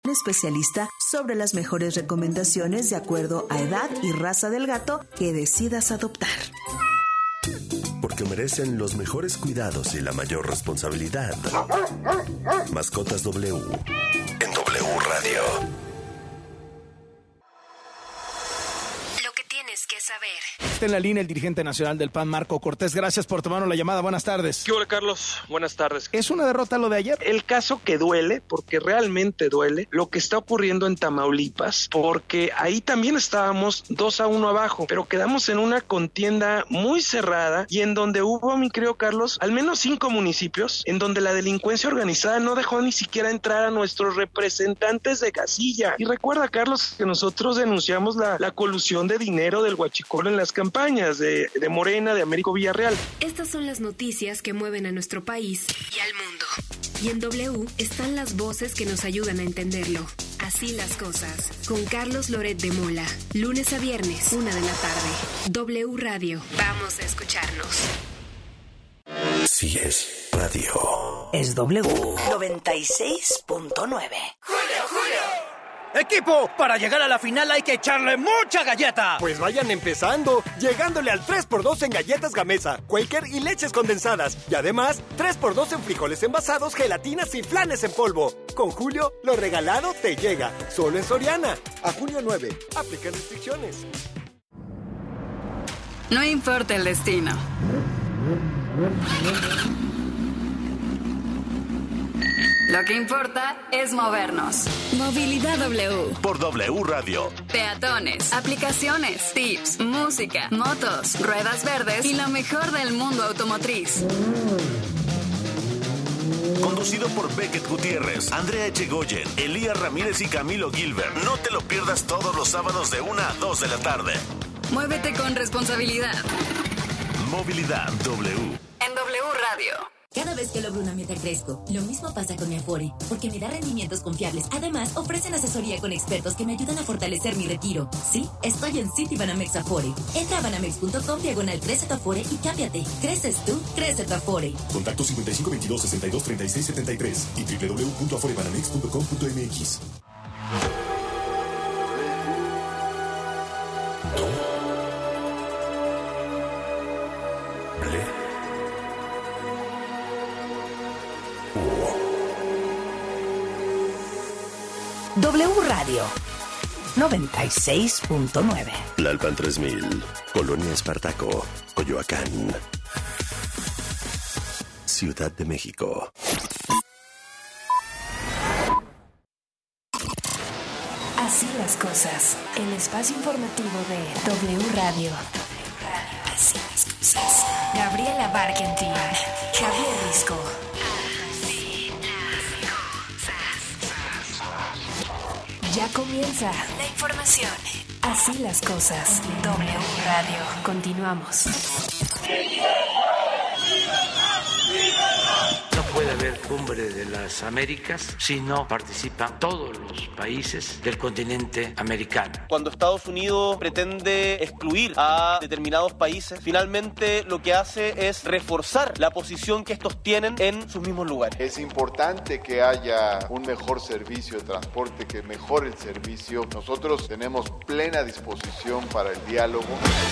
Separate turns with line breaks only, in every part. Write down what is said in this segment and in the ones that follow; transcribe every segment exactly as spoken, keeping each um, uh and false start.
un especialista sobre las mejores recomendaciones de acuerdo a edad y raza del gato que decidas adoptar.
Porque merecen los mejores cuidados y la mayor responsabilidad. Mascotas W en W Radio.
Lo que tienes que saber.
Está en la línea el dirigente nacional del P A N, Marco Cortés. Gracias por tomarnos la llamada. Buenas tardes.
¿Qué hola, Carlos? Buenas tardes.
¿Es una derrota lo de ayer?
El caso que duele, porque realmente duele, lo que está ocurriendo en Tamaulipas, porque ahí también estábamos dos a uno abajo, pero quedamos en una contienda muy cerrada y en donde hubo, mi querido Carlos, al menos cinco municipios en donde la delincuencia organizada no dejó ni siquiera entrar a nuestros representantes de casilla. Y recuerda, Carlos, que nosotros denunciamos la, la colusión de dinero del huachicol en las campañas de, de Morena, de Américo Villarreal.
Estas son las noticias que mueven a nuestro país y al mundo. Y en W están las voces que nos ayudan a entenderlo. Así las cosas. Con Carlos Loret de Mola. Lunes a viernes, una de la tarde. W Radio. Vamos a escucharnos.
Sí es radio.
Es W noventa y seis punto nueve.
¡Julio, Julio! ¡Equipo! Para llegar a la final hay que echarle mucha galleta.
Pues vayan empezando, llegándole al tres por dos en galletas Gamesa, Quaker y leches condensadas. Y además, tres por dos en frijoles envasados, gelatinas y flanes en polvo. Con Julio, lo regalado te llega. Solo en Soriana. A junio nueve. Aplican restricciones.
No importa el destino. Lo que importa es movernos. Movilidad W.
Por W Radio.
Peatones, aplicaciones, tips, música, motos, ruedas verdes y lo mejor del mundo automotriz.
Conducido por Beckett Gutiérrez, Andrea Echegoyen, Elías Ramírez y Camilo Gilbert. No te lo pierdas todos los sábados de una a dos de la tarde.
Muévete con responsabilidad.
Movilidad W.
En W Radio.
Cada vez que logro una meta crezco. Lo mismo pasa con mi Afore, porque me da rendimientos confiables. Además, ofrecen asesoría con expertos que me ayudan a fortalecer mi retiro. Sí, estoy en Citibanamex Afore. Entra a banamex punto com diagonal crece tu Afore y cámbiate. Creces tú, crece tu Afore.
Contacto cincuenta y cinco veintidós sesenta y dos treinta y seis setenta y tres y doble u doble u doble u punto afore banamex punto com punto m x.
W Radio noventa y seis punto nueve.
Tlalpan tres mil, Colonia Espartaco, Coyoacán, Ciudad de México.
Así las cosas. El espacio informativo de W Radio. Así las cosas. Gabriela Barkentin, Javier Risco. Ya comienza la información. Así las cosas. W Radio. Continuamos.
No puede haber cumbre de las Américas si no participan todos los países del continente americano.
Cuando Estados Unidos pretende excluir a determinados países, finalmente lo que hace es reforzar la posición que estos tienen en sus mismos lugares.
Es importante que haya un mejor servicio de transporte, que mejore el servicio. Nosotros tenemos plena disposición para el diálogo.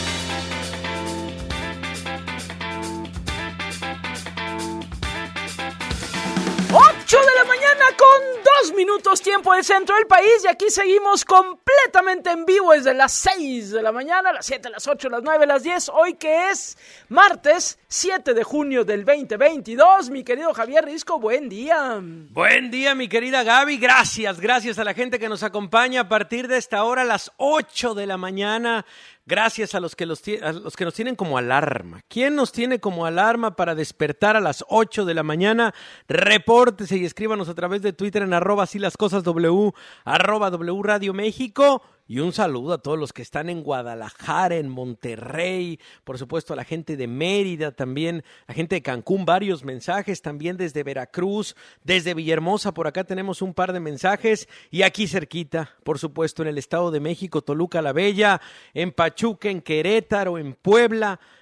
ocho de la mañana con dos minutos tiempo del centro del país y aquí seguimos completamente en vivo desde las seis de la mañana, las siete, las ocho, las nueve, las diez, hoy que es martes siete de junio del veinte veintidós. Mi querido Javier Risco, buen día.
Buen día, mi querida Gaby, gracias, gracias a la gente que nos acompaña a partir de esta hora, a las ocho de la mañana. Gracias a los que los, a los que nos tienen como alarma. ¿Quién nos tiene como alarma para despertar a las ocho de la mañana? Repórtese y escríbanos a través de Twitter en arroba así las cosas W, arroba W Radio México. Y un saludo a todos los que están en Guadalajara, en Monterrey, por supuesto a la gente de Mérida también, la gente de Cancún, varios mensajes, también desde Veracruz, desde Villahermosa, por acá tenemos un par de mensajes, y aquí cerquita, por supuesto, en el Estado de México, Toluca la Bella, en Pachuca, en Querétaro, en Puebla,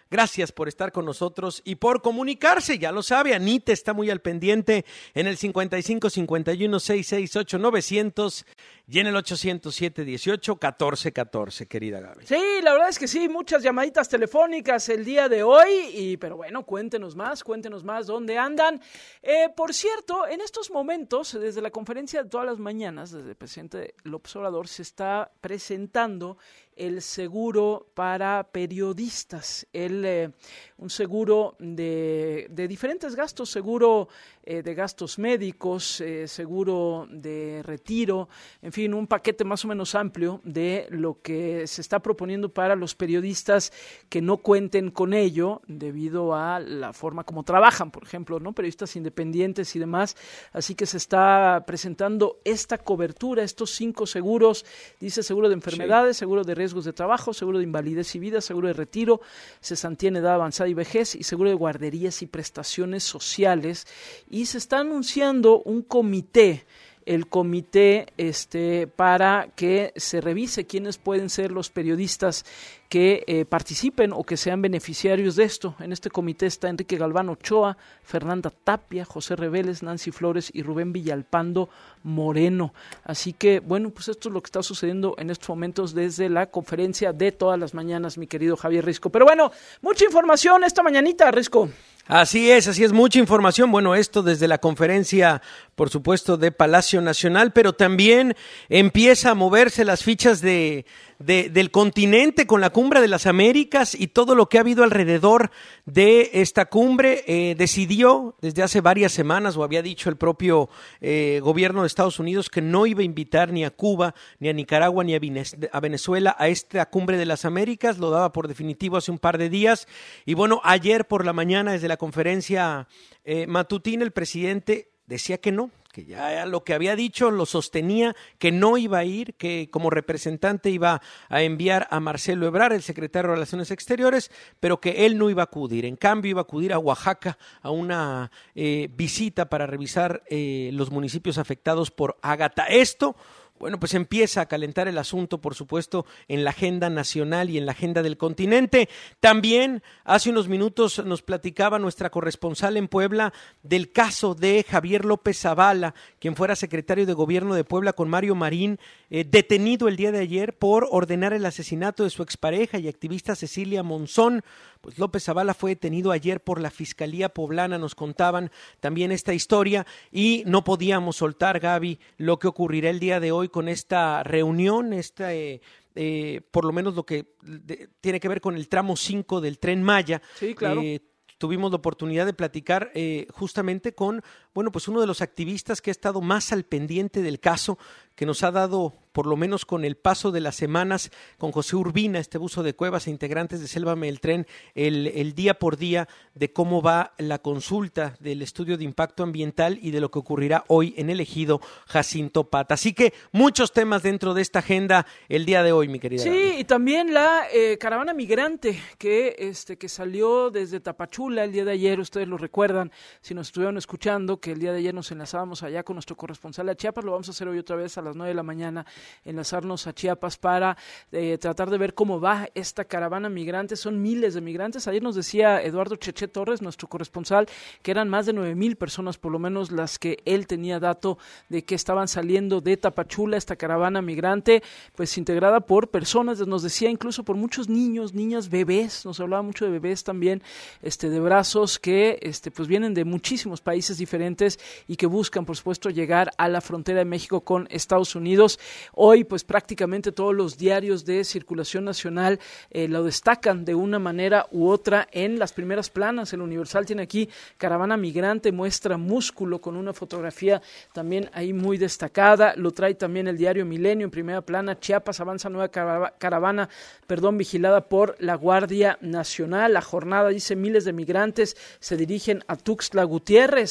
Gracias por estar con nosotros y por comunicarse, ya lo sabe, Anita está muy al pendiente en el cincuenta y cinco cincuenta y uno sesenta y seis ocho novecientos y en el ochocientos siete dieciocho catorce catorce, querida Gaby.
Sí, la verdad es que sí, muchas llamaditas telefónicas el día de hoy, y pero bueno, cuéntenos más, cuéntenos más dónde andan. Eh, por cierto, en estos momentos, desde la conferencia de todas las mañanas, desde el presidente López Obrador, se está presentando el seguro para periodistas, el, eh, un seguro de, de diferentes gastos, seguro eh, de gastos médicos, eh, seguro de retiro, en fin, un paquete más o menos amplio de lo que se está proponiendo para los periodistas que no cuenten con ello debido a la forma como trabajan, por ejemplo, ¿no? Periodistas independientes y demás. Así que se está presentando esta cobertura, estos cinco seguros, dice seguro de enfermedades, sí. seguro de riesgos de trabajo, seguro de invalidez y vida, seguro de retiro, cesantía en edad avanzada y vejez y seguro de guarderías y prestaciones sociales. Y se está anunciando un comité, el comité este para que se revise quiénes pueden ser los periodistas que eh, participen o que sean beneficiarios de esto. En este comité está Enrique Galván Ochoa, Fernanda Tapia, José Reveles, Nancy Flores y Rubén Villalpando Moreno. Así que, bueno, pues esto es lo que está sucediendo en estos momentos desde la conferencia de todas las mañanas, mi querido Javier Risco. Pero bueno, mucha información esta mañanita, Risco.
Así es, así es, mucha información. Bueno, esto desde la conferencia, por supuesto, de Palacio Nacional, pero también empieza a moverse las fichas de, de del continente con la Cumbre de las Américas y todo lo que ha habido alrededor de esta cumbre. Eh, decidió desde hace varias semanas, o había dicho el propio eh, gobierno de Estados Unidos, que no iba a invitar ni a Cuba, ni a Nicaragua, ni a Venezuela a esta Cumbre de las Américas. Lo daba por definitivo hace un par de días. Y bueno, ayer por la mañana, desde la conferencia eh, matutina, el presidente decía que no, que ya lo que había dicho lo sostenía, que no iba a ir, que como representante iba a enviar a Marcelo Ebrard, el secretario de Relaciones Exteriores, pero que él no iba a acudir. En cambio, iba a acudir a Oaxaca a una eh, visita para revisar eh, los municipios afectados por Ágata. Esto, bueno, pues empieza a calentar el asunto, por supuesto, en la agenda nacional y en la agenda del continente. También hace unos minutos nos platicaba nuestra corresponsal en Puebla del caso de Javier López Zavala, quien fuera secretario de Gobierno de Puebla con Mario Marín, eh, detenido el día de ayer por ordenar el asesinato de su expareja y activista Cecilia Monzón. Pues López Zavala fue detenido ayer por la Fiscalía Poblana, nos contaban también esta historia, y no podíamos soltar, Gaby, lo que ocurrirá el día de hoy con esta reunión, esta, eh, eh, por lo menos lo que de, tiene que ver con el tramo cinco del Tren Maya.
Sí, claro.
Eh, tuvimos la oportunidad de platicar eh, justamente con, bueno, pues uno de los activistas que ha estado más al pendiente del caso, que nos ha dado, por lo menos con el paso de las semanas, con José Urbina, este buzo de Cuevas e integrantes de Sélvame el Tren, el, el día por día de cómo va la consulta del estudio de impacto ambiental y de lo que ocurrirá hoy en el ejido Jacinto Pata. Así que muchos temas dentro de esta agenda el día de hoy, mi querida.
Sí,
Gaby.
Y también la eh, caravana migrante que, este, que salió desde Tapachula el día de ayer, ustedes lo recuerdan, si nos estuvieron escuchando, que el día de ayer nos enlazábamos allá con nuestro corresponsal a Chiapas, lo vamos a hacer hoy otra vez a las nueve de la mañana, enlazarnos a Chiapas para eh, tratar de ver cómo va esta caravana migrante. Son miles de migrantes. Ayer nos decía Eduardo Cheche Torres, nuestro corresponsal, que eran más de nueve mil personas, por lo menos las que él tenía dato de que estaban saliendo de Tapachula, esta caravana migrante, pues integrada por personas, nos decía incluso por muchos niños, niñas, bebés, nos hablaba mucho de bebés también, este, de brazos, que este, pues vienen de muchísimos países diferentes y que buscan, por supuesto, llegar a la frontera de México con Estados Unidos. Hoy, pues prácticamente todos los diarios de circulación nacional eh, lo destacan de una manera u otra en las primeras planas. El Universal tiene aquí caravana migrante, muestra músculo con una fotografía también ahí muy destacada. Lo trae también el diario Milenio en primera plana. Chiapas avanza nueva caravana, perdón, vigilada por la Guardia Nacional. La jornada dice miles de migrantes se dirigen a Tuxtla Gutiérrez.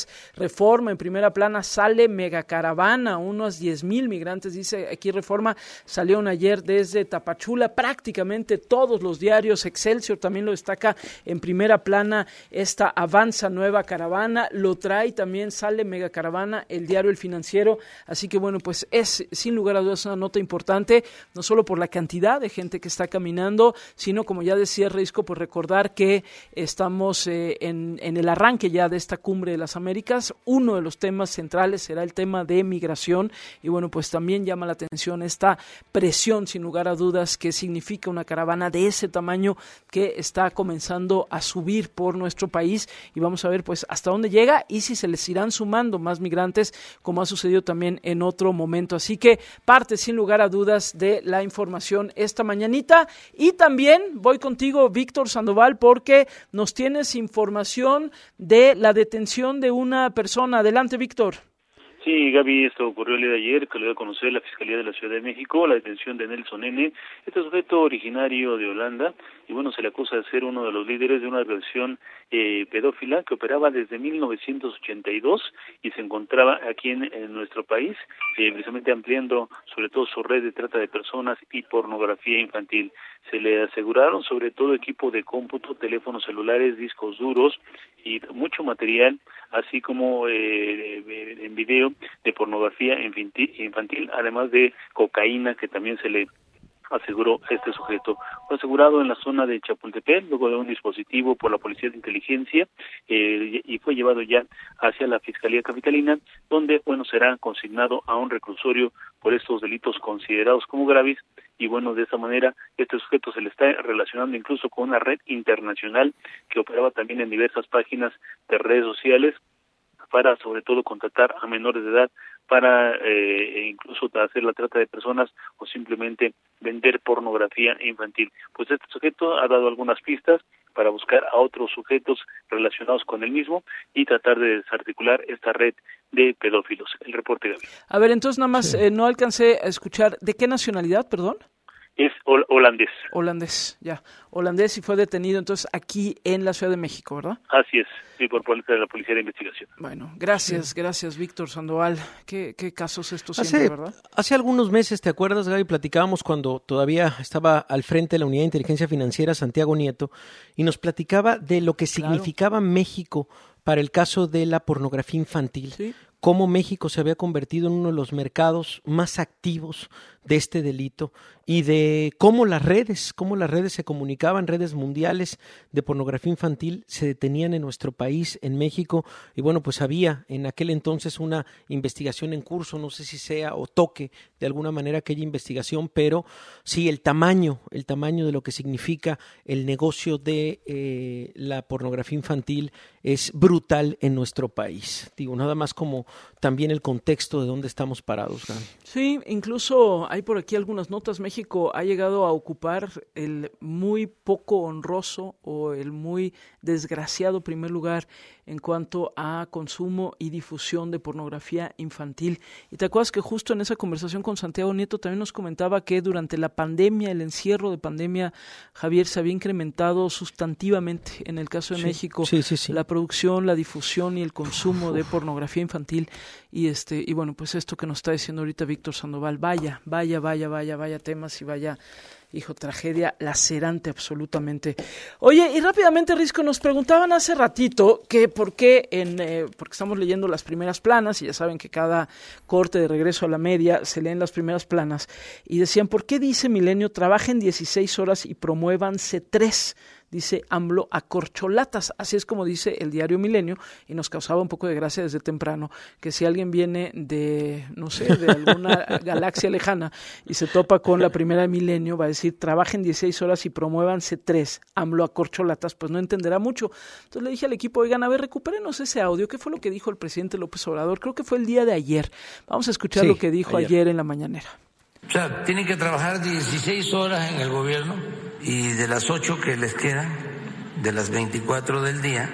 Reforma, en primera plana, sale megacaravana, unos diez mil migrantes, dice aquí Reforma, salieron ayer desde Tapachula, prácticamente todos los diarios, Excelsior también lo destaca en primera plana, esta avanza nueva caravana, lo trae también, sale megacaravana, el diario El Financiero, así que bueno, pues es sin lugar a dudas una nota importante, no solo por la cantidad de gente que está caminando, sino como ya decía Risco, pues recordar que estamos eh, en, en el arranque ya de esta Cumbre de las Américas, uno de los temas centrales será el tema de migración y bueno, pues también llama la atención esta presión sin lugar a dudas que significa una caravana de ese tamaño que está comenzando a subir por nuestro país y vamos a ver pues hasta dónde llega y si se les irán sumando más migrantes como ha sucedido también en otro momento, así que parte sin lugar a dudas de la información esta mañanita y también voy contigo Víctor Sandoval porque nos tienes información de la detención de una persona. Adelante, Víctor.
Sí, Gaby, esto ocurrió el día de ayer, que lo dio a conocer la Fiscalía de la Ciudad de México, la detención de Nelson N., este sujeto originario de Holanda, y bueno, se le acusa de ser uno de los líderes de una organización eh, pedófila que operaba desde mil novecientos ochenta y dos y se encontraba aquí en, en nuestro país, eh, precisamente ampliando sobre todo su red de trata de personas y pornografía infantil. Se le aseguraron sobre todo equipo de cómputo, teléfonos celulares, discos duros y mucho material, así como eh, en video de pornografía infantil, infantil, además de cocaína que también se le aseguró este sujeto. Fue asegurado en la zona de Chapultepec, luego de un dispositivo por la Policía de Inteligencia, eh, y fue llevado ya hacia la Fiscalía Capitalina, donde, bueno, será consignado a un reclusorio por estos delitos considerados como graves, y bueno, de esa manera, este sujeto se le está relacionando incluso con una red internacional que operaba también en diversas páginas de redes sociales, para sobre todo contratar a menores de edad para eh, incluso hacer la trata de personas o simplemente vender pornografía infantil. Pues este sujeto ha dado algunas pistas para buscar a otros sujetos relacionados con el mismo y tratar de desarticular esta red de pedófilos. El reporte, Gaby.
A ver, entonces nada más, sí. eh, no alcancé a escuchar, ¿de qué nacionalidad, perdón?
Es hol- holandés.
Holandés, ya. Holandés y fue detenido entonces aquí en la Ciudad de México, ¿verdad?
Así es, sí, por parte de la Policía de Investigación.
Bueno, gracias, sí. gracias, Víctor Sandoval. ¿Qué, qué casos estos
hace,
siempre, verdad?
Hace algunos meses, ¿te acuerdas, Gaby? Platicábamos cuando todavía estaba al frente de la Unidad de Inteligencia Financiera, Santiago Nieto, y nos platicaba de lo que significaba claro. México para el caso de la pornografía infantil. Sí. Cómo México se había convertido en uno de los mercados más activos de este delito y de cómo las redes, cómo las redes se comunicaban, redes mundiales de pornografía infantil se detenían en nuestro país, en México, y bueno, pues había en aquel entonces una investigación en curso, no sé si sea o toque de alguna manera aquella investigación, pero sí, el tamaño, el tamaño de lo que significa el negocio de eh, la pornografía infantil es brutal en nuestro país. Digo, nada más como también el contexto de dónde estamos parados, Gaby.
Sí, incluso hay por aquí algunas notas. México ha llegado a ocupar el muy poco honroso o el muy desgraciado primer lugar en cuanto a consumo y difusión de pornografía infantil. Y te acuerdas que justo en esa conversación con Santiago Nieto también nos comentaba que durante la pandemia, el encierro de pandemia, Javier, se había incrementado sustantivamente en el caso de sí, México
sí, sí, sí.
la producción, la difusión y el consumo de pornografía infantil. Y este y bueno, pues esto que nos está diciendo ahorita Víctor Sandoval, vaya, vaya, vaya, vaya, vaya temas y vaya, hijo, tragedia lacerante absolutamente. Oye, y rápidamente, Risco, nos preguntaban hace ratito que por qué, en, eh, porque estamos leyendo las primeras planas, y ya saben que cada corte de regreso a la media se leen las primeras planas, y decían, ¿por qué dice Milenio, trabajen dieciséis horas y promuévanse tres? Dice AMLO a corcholatas, así es como dice el diario Milenio, y nos causaba un poco de gracia desde temprano, que si alguien viene de, no sé, de alguna galaxia lejana y se topa con la primera de Milenio, va a decir, trabajen dieciséis horas y promuévanse tres, AMLO a corcholatas, pues no entenderá mucho. Entonces le dije al equipo, oigan, a ver, recupérenos ese audio, ¿qué fue lo que dijo el presidente López Obrador? Creo que fue el día de ayer. Vamos a escuchar sí, lo que dijo ayer. ayer en la mañanera.
O sea, tienen que trabajar dieciséis horas en el gobierno y de las ocho que les quedan, de las veinticuatro del día,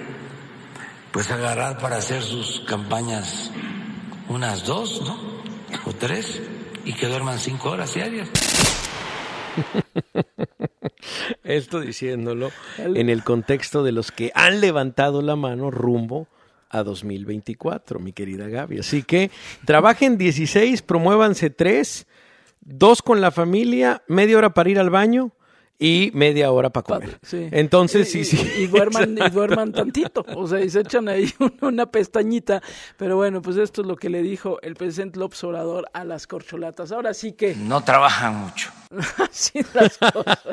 pues agarrar para hacer sus campañas unas dos, ¿no? O tres, y que duerman cinco horas diarias.
Esto diciéndolo en el contexto de los que han levantado la mano rumbo a dos mil veinticuatro, mi querida Gaby. Así que trabajen dieciséis, promuévanse tres, dos con la familia, media hora para ir al baño y media hora para comer.
Sí.
Entonces,
y,
sí, sí.
Y, y, duerman, y duerman tantito, o sea, y se echan ahí una, una pestañita. Pero bueno, pues esto es lo que le dijo el presidente López Obrador a las corcholatas. Ahora sí que...
No trabajan mucho.
Así las cosas.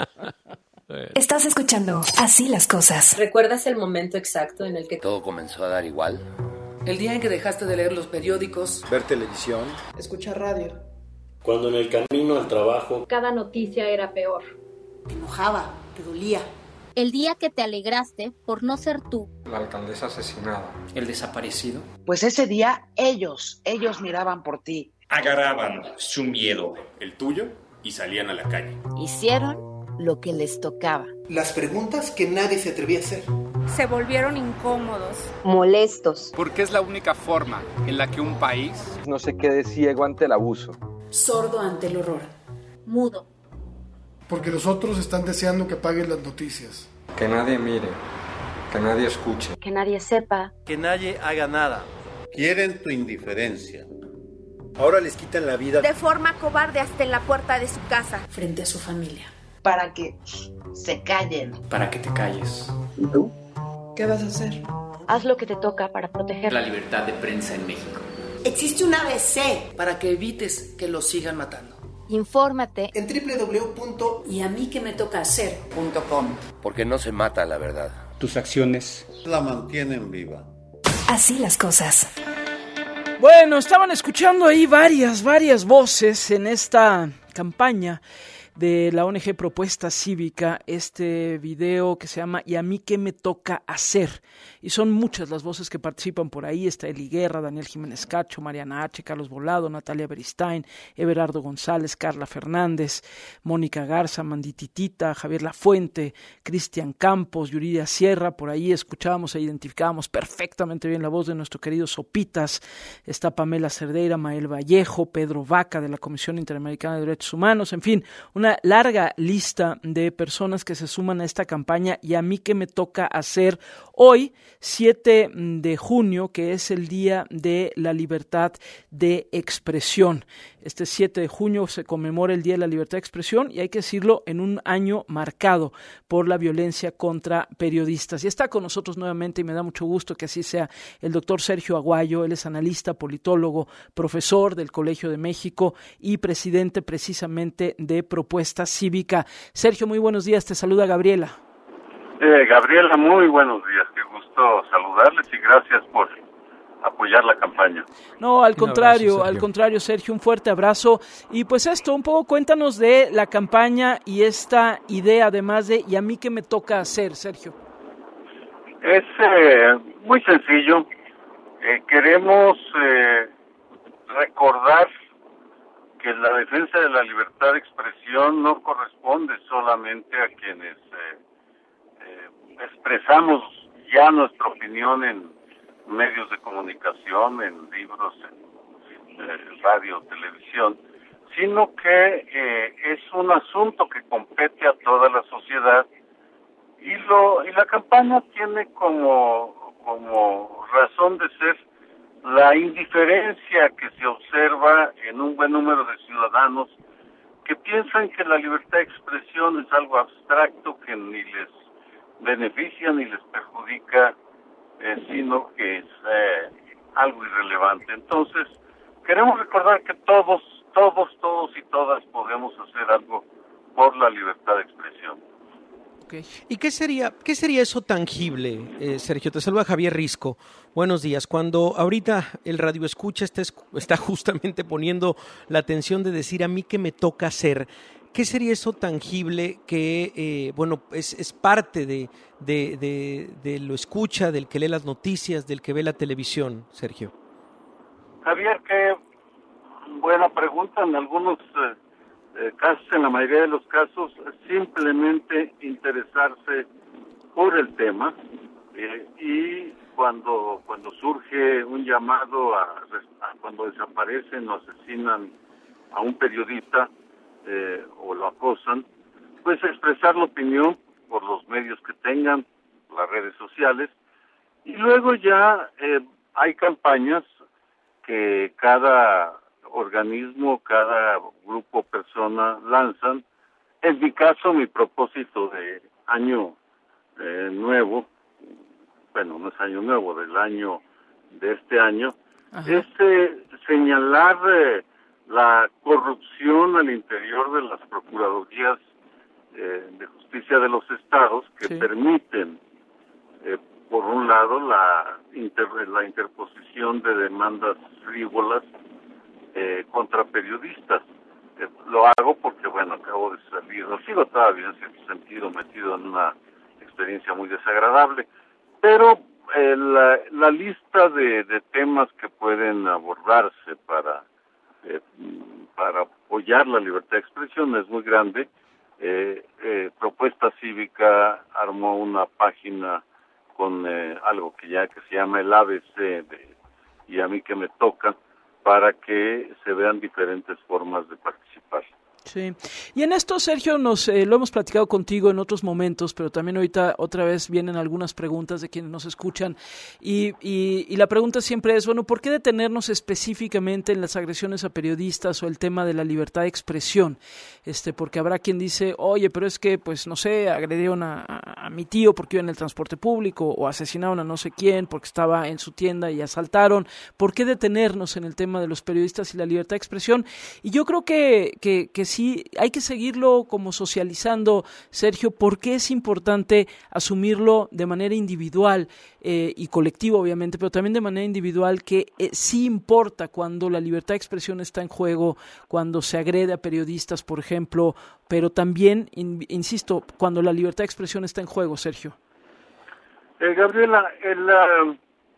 Estás escuchando Así las cosas.
¿Recuerdas el momento exacto en el que
todo comenzó a dar igual?
El día en que dejaste de leer los periódicos,
ver televisión,
escuchar radio.
Cuando en el camino al trabajo
cada noticia era peor.
Te enojaba, te dolía.
El día que te alegraste por no ser tú.
La alcaldesa asesinada.
El desaparecido.
Pues ese día ellos, ellos miraban por ti.
Agarraban su miedo, el tuyo, y salían a la calle.
Hicieron lo que les tocaba.
Las preguntas que nadie se atrevía a hacer.
Se volvieron incómodos.
Molestos.
Porque es la única forma en la que un país
no se quede ciego ante el abuso.
Sordo ante el horror.
Mudo.
Porque los otros están deseando que apaguen las noticias.
Que nadie mire, que nadie escuche.
Que nadie sepa.
Que nadie haga nada.
Quieren tu indiferencia. Ahora les quitan la vida.
De forma cobarde hasta en la puerta de su casa.
Frente a su familia.
Para que se callen.
Para que te calles.
¿Y tú? ¿Qué vas a hacer?
Haz lo que te toca para proteger
la libertad de prensa en México.
Existe un A B C para que evites que los sigan matando.
Infórmate
en doble u doble u doble u punto
y a mí que me toca hacer punto com.
Porque no se mata la verdad.
Tus acciones
la mantienen viva.
Así las cosas.
Bueno, estaban escuchando ahí varias, varias voces en esta campaña de la O N G Propuesta Cívica, este video que se llama ¿Y a mí qué me toca hacer? Y son muchas las voces que participan por ahí. Está Eli Guerra, Daniel Jiménez Cacho, Mariana H., Carlos Volado, Natalia Beristain, Everardo González, Carla Fernández, Mónica Garza, Mandititita, Javier Lafuente, Cristian Campos, Yuridia Sierra. Por ahí escuchábamos e identificábamos perfectamente bien la voz de nuestro querido Sopitas. Está Pamela Cerdeira, Mael Vallejo, Pedro Vaca de la Comisión Interamericana de Derechos Humanos. En fin, una larga lista de personas que se suman a esta campaña. Y a mí que me toca hacer hoy, siete de junio, que es el Día de la Libertad de Expresión. Este siete de junio se conmemora el Día de la Libertad de Expresión y hay que decirlo en un año marcado por la violencia contra periodistas. Y está con nosotros nuevamente, y me da mucho gusto que así sea, el doctor Sergio Aguayo. Él es analista, politólogo, profesor del Colegio de México y presidente precisamente de Propuesta Cívica. Sergio, muy buenos días, te saluda Gabriela.
Eh, Gabriela, muy buenos días, qué gusto saludarles y gracias por apoyar la campaña.
No, al contrario, abrazo, al contrario, Sergio, un fuerte abrazo. Y pues esto, un poco cuéntanos de la campaña y esta idea, además de ¿y a mí qué me toca hacer, Sergio?
Es eh, muy sencillo. Eh, queremos eh, recordar que la defensa de la libertad de expresión no corresponde solamente a quienes eh, eh, expresamos ya nuestra opinión en medios de comunicación, en libros, en eh, radio, televisión, sino que eh, es un asunto que compete a toda la sociedad y lo y la campaña tiene como como razón de ser la indiferencia que se observa en un buen número de ciudadanos que piensan que la libertad de expresión es algo abstracto que ni les beneficia ni les perjudica, eh, sino que es eh, algo irrelevante. Entonces, queremos recordar que todos, todos, todos y todas podemos hacer algo por la libertad de expresión.
Okay. ¿Y qué sería, qué sería eso tangible, eh, Sergio? Te saluda Javier Risco. Buenos días. Cuando ahorita el radio escucha está, está justamente poniendo la atención de decir a mí qué me toca hacer, ¿qué sería eso tangible que, eh, bueno, es, es parte de, de, de, de lo escucha, del que lee las noticias, del que ve la televisión, Sergio?
Javier, qué buena pregunta. En algunos eh, eh, casos, en la mayoría de los casos, simplemente interesarse por el tema eh, y cuando cuando surge un llamado a, a cuando desaparecen o asesinan a un periodista, Eh, o lo acosan, pues expresar la opinión por los medios que tengan, las redes sociales, Y luego ya eh, hay campañas que cada organismo, cada grupo, persona lanzan. En mi caso, mi propósito de año eh, nuevo, bueno, no es año nuevo, del año de este año, Ajá. es eh, señalar eh, la corrupción al interior de las procuradurías eh, de justicia de los estados que sí. permiten, eh, por un lado, la, inter, la interposición de demandas frívolas eh, contra periodistas. Eh, lo hago porque, bueno, acabo de salir, no sigo todavía en cierto sentido metido en una experiencia muy desagradable, pero eh, la, la lista de, de temas que pueden abordarse para eh, para apoyar la libertad de expresión es muy grande. Eh, eh, Propuesta Cívica armó una página con eh, algo que ya que se llama el A B C de y a mí que me toca, para que se vean diferentes formas de participar.
Sí, y en esto, Sergio, nos eh, lo hemos platicado contigo en otros momentos, pero también ahorita otra vez vienen algunas preguntas de quienes nos escuchan, y, y, y la pregunta siempre es, bueno, ¿por qué detenernos específicamente en las agresiones a periodistas o el tema de la libertad de expresión? Este, porque habrá quien dice, oye, pero es que, pues, no sé, agredieron a, a, a mi tío porque iba en el transporte público, o asesinaron a no sé quién porque estaba en su tienda y asaltaron. ¿Por qué detenernos en el tema de los periodistas y la libertad de expresión? Y yo creo que, que, que sí, hay que seguirlo como socializando, Sergio, porque es importante asumirlo de manera individual eh, y colectiva, obviamente, pero también de manera individual, que eh, sí importa cuando la libertad de expresión está en juego, cuando se agrede a periodistas, por ejemplo, pero también, in, insisto, cuando la libertad de expresión está en juego, Sergio.
Eh, Gabriela, el, uh,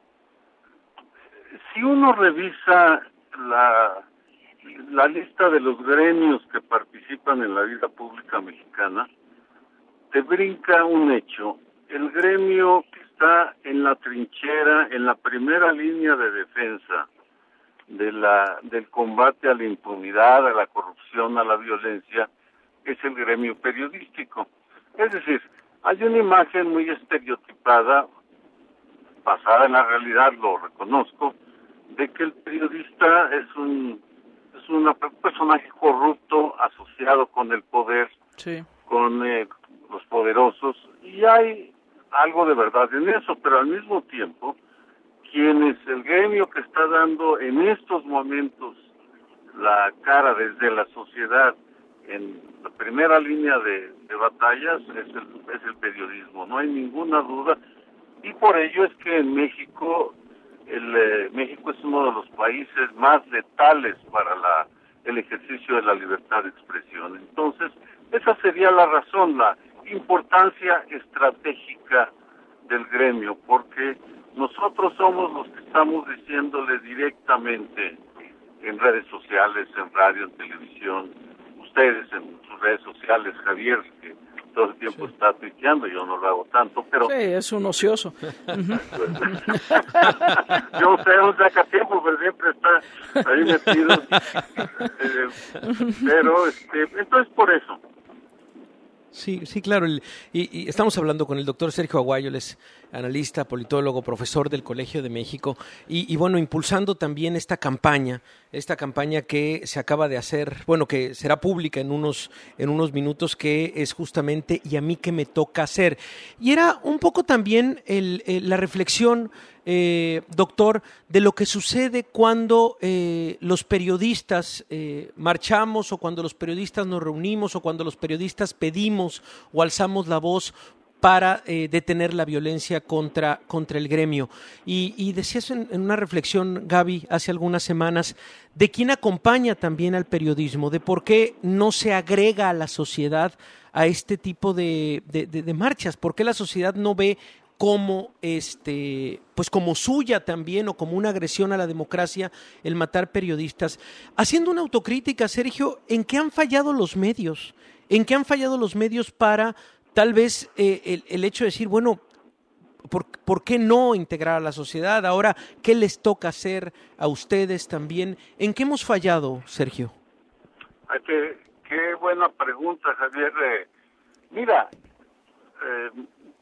si uno revisa la la lista de los gremios que participan en la vida pública mexicana, te brinca un hecho. El gremio que está en la trinchera, en la primera línea de defensa de la del combate a la impunidad, a la corrupción, a la violencia, es el gremio periodístico. Es decir, hay una imagen muy estereotipada, basada en la realidad, lo reconozco, de que el periodista es un es un personaje corrupto asociado con el poder,
sí.
con eh, los poderosos, y hay algo de verdad en eso, pero al mismo tiempo, quien es el gremio que está dando en estos momentos la cara desde la sociedad en la primera línea de, de batallas es el, es el periodismo, no hay ninguna duda, y por ello es que en México El, eh, México es uno de los países más letales para la, el ejercicio de la libertad de expresión. Entonces, esa sería la razón, la importancia estratégica del gremio, porque nosotros somos los que estamos diciéndole directamente en redes sociales, en radio, en televisión, ustedes en sus redes sociales, Javier, que todo el tiempo sí. está tuiteando, yo no lo hago tanto, pero...
Sí, es un ocioso.
Yo sé, un sacatiempo, pero siempre está ahí metido. eh, pero, este, entonces por eso.
Sí, sí, claro. El, y, y estamos hablando con el doctor Sergio Aguayo, él es analista, politólogo, profesor del Colegio de México, y, y bueno, impulsando también esta campaña, esta campaña que se acaba de hacer, bueno, que será pública en unos, en unos minutos, que es justamente "Y a mí qué me toca hacer". Y era un poco también el, el, la reflexión, eh, doctor, de lo que sucede cuando eh, los periodistas eh, marchamos, o cuando los periodistas nos reunimos, o cuando los periodistas pedimos o alzamos la voz para eh, detener la violencia contra, contra el gremio. Y, y decías en, en una reflexión, Gaby, hace algunas semanas, de quién acompaña también al periodismo, de por qué no se agrega a la sociedad a este tipo de, de, de, de marchas, por qué la sociedad no ve como este, pues como suya también, o como una agresión a la democracia, el matar periodistas. Haciendo una autocrítica, Sergio, ¿en qué han fallado los medios? ¿En qué han fallado los medios para tal vez eh, el, el hecho de decir, bueno, ¿por, ¿por qué no integrar a la sociedad? Ahora, ¿qué les toca hacer a ustedes también? ¿En qué hemos fallado, Sergio?
Ay, qué, qué buena pregunta, Javier. Eh, mira, eh,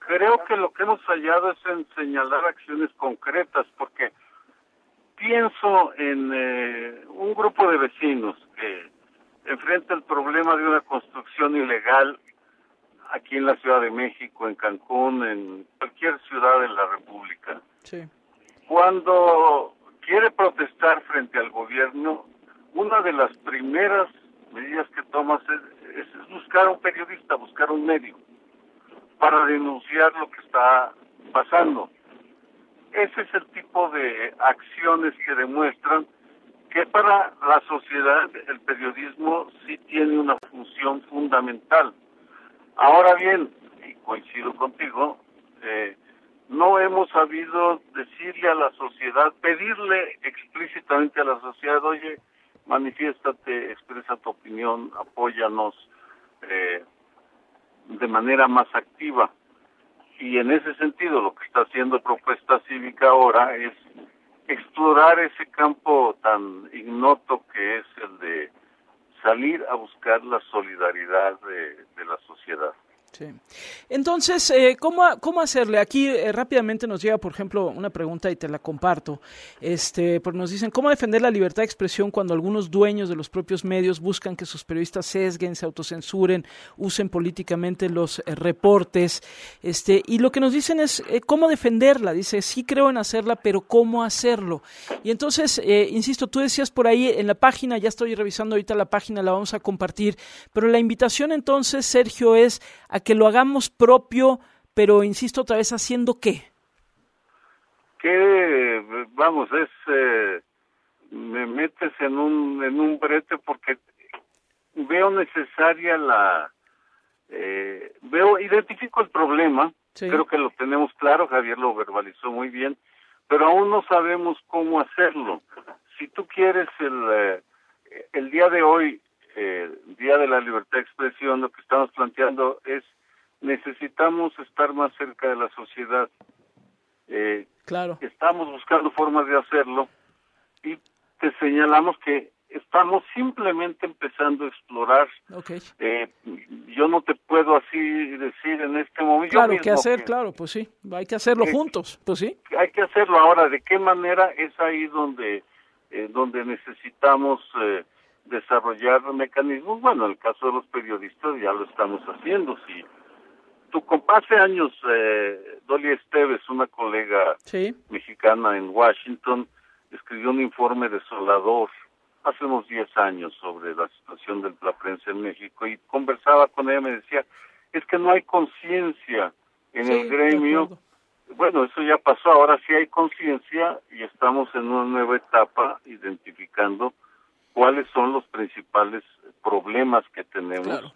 creo que lo que hemos fallado es en señalar acciones concretas, porque pienso en eh, un grupo de vecinos que enfrenta el problema de una construcción ilegal aquí en la Ciudad de México, en Cancún, en cualquier ciudad de la República.
Sí.
Cuando quiere protestar frente al gobierno, una de las primeras medidas que tomas es, es buscar a un periodista, buscar un medio para denunciar lo que está pasando. Ese es el tipo de acciones que demuestran que para la sociedad el periodismo sí tiene una función fundamental. Ahora bien, y coincido contigo, eh, no hemos sabido decirle a la sociedad, pedirle explícitamente a la sociedad, oye, manifiéstate, expresa tu opinión, apóyanos eh, de manera más activa. Y en ese sentido, lo que está haciendo Propuesta Cívica ahora es explorar ese campo tan ignoto que es el de salir a buscar la solidaridad de, de la sociedad.
Sí. Entonces, eh, ¿cómo, ¿cómo hacerle? Aquí eh, rápidamente nos llega, por ejemplo, una pregunta y te la comparto. Este, porque nos dicen, ¿cómo defender la libertad de expresión cuando algunos dueños de los propios medios buscan que sus periodistas sesguen, se autocensuren, usen políticamente los eh, reportes? Este, y lo que nos dicen es, eh, ¿cómo defenderla? Dice, sí creo en hacerla, pero ¿cómo hacerlo? Y entonces, eh, insisto, tú decías por ahí en la página, ya estoy revisando ahorita la página, la vamos a compartir, pero la invitación entonces, Sergio, es a que lo hagamos propio, pero insisto otra vez, ¿haciendo qué?
Que, vamos, es, eh, me metes en un, en un brete porque veo necesaria la, eh, veo, identifico el problema, sí. Creo que lo tenemos claro, Javier lo verbalizó muy bien, pero aún no sabemos cómo hacerlo. Si tú quieres el, eh, el día de hoy, eh, Día de la Libertad de Expresión, lo que estamos planteando es necesitamos estar más cerca de la sociedad. Eh,
claro.
Estamos buscando formas de hacerlo y te señalamos que estamos simplemente empezando a explorar.
Okay.
Eh, yo no te puedo así decir en este momento.
Claro, ¿qué hacer? Que, claro, pues sí, hay que hacerlo eh, juntos, pues sí.
Hay que hacerlo ahora. ¿De qué manera? Es ahí donde, eh, donde necesitamos eh, desarrollar mecanismos. Bueno, en el caso de los periodistas ya lo estamos haciendo, sí. Tu compa hace años, eh, Dolly Esteves, una colega
sí.
mexicana en Washington, escribió un informe desolador hace unos diez años sobre la situación de la prensa en México y conversaba con ella, me decía, es que no hay conciencia en sí, el gremio. Bueno, eso ya pasó, ahora sí hay conciencia y estamos en una nueva etapa identificando cuáles son los principales problemas que tenemos.
Claro.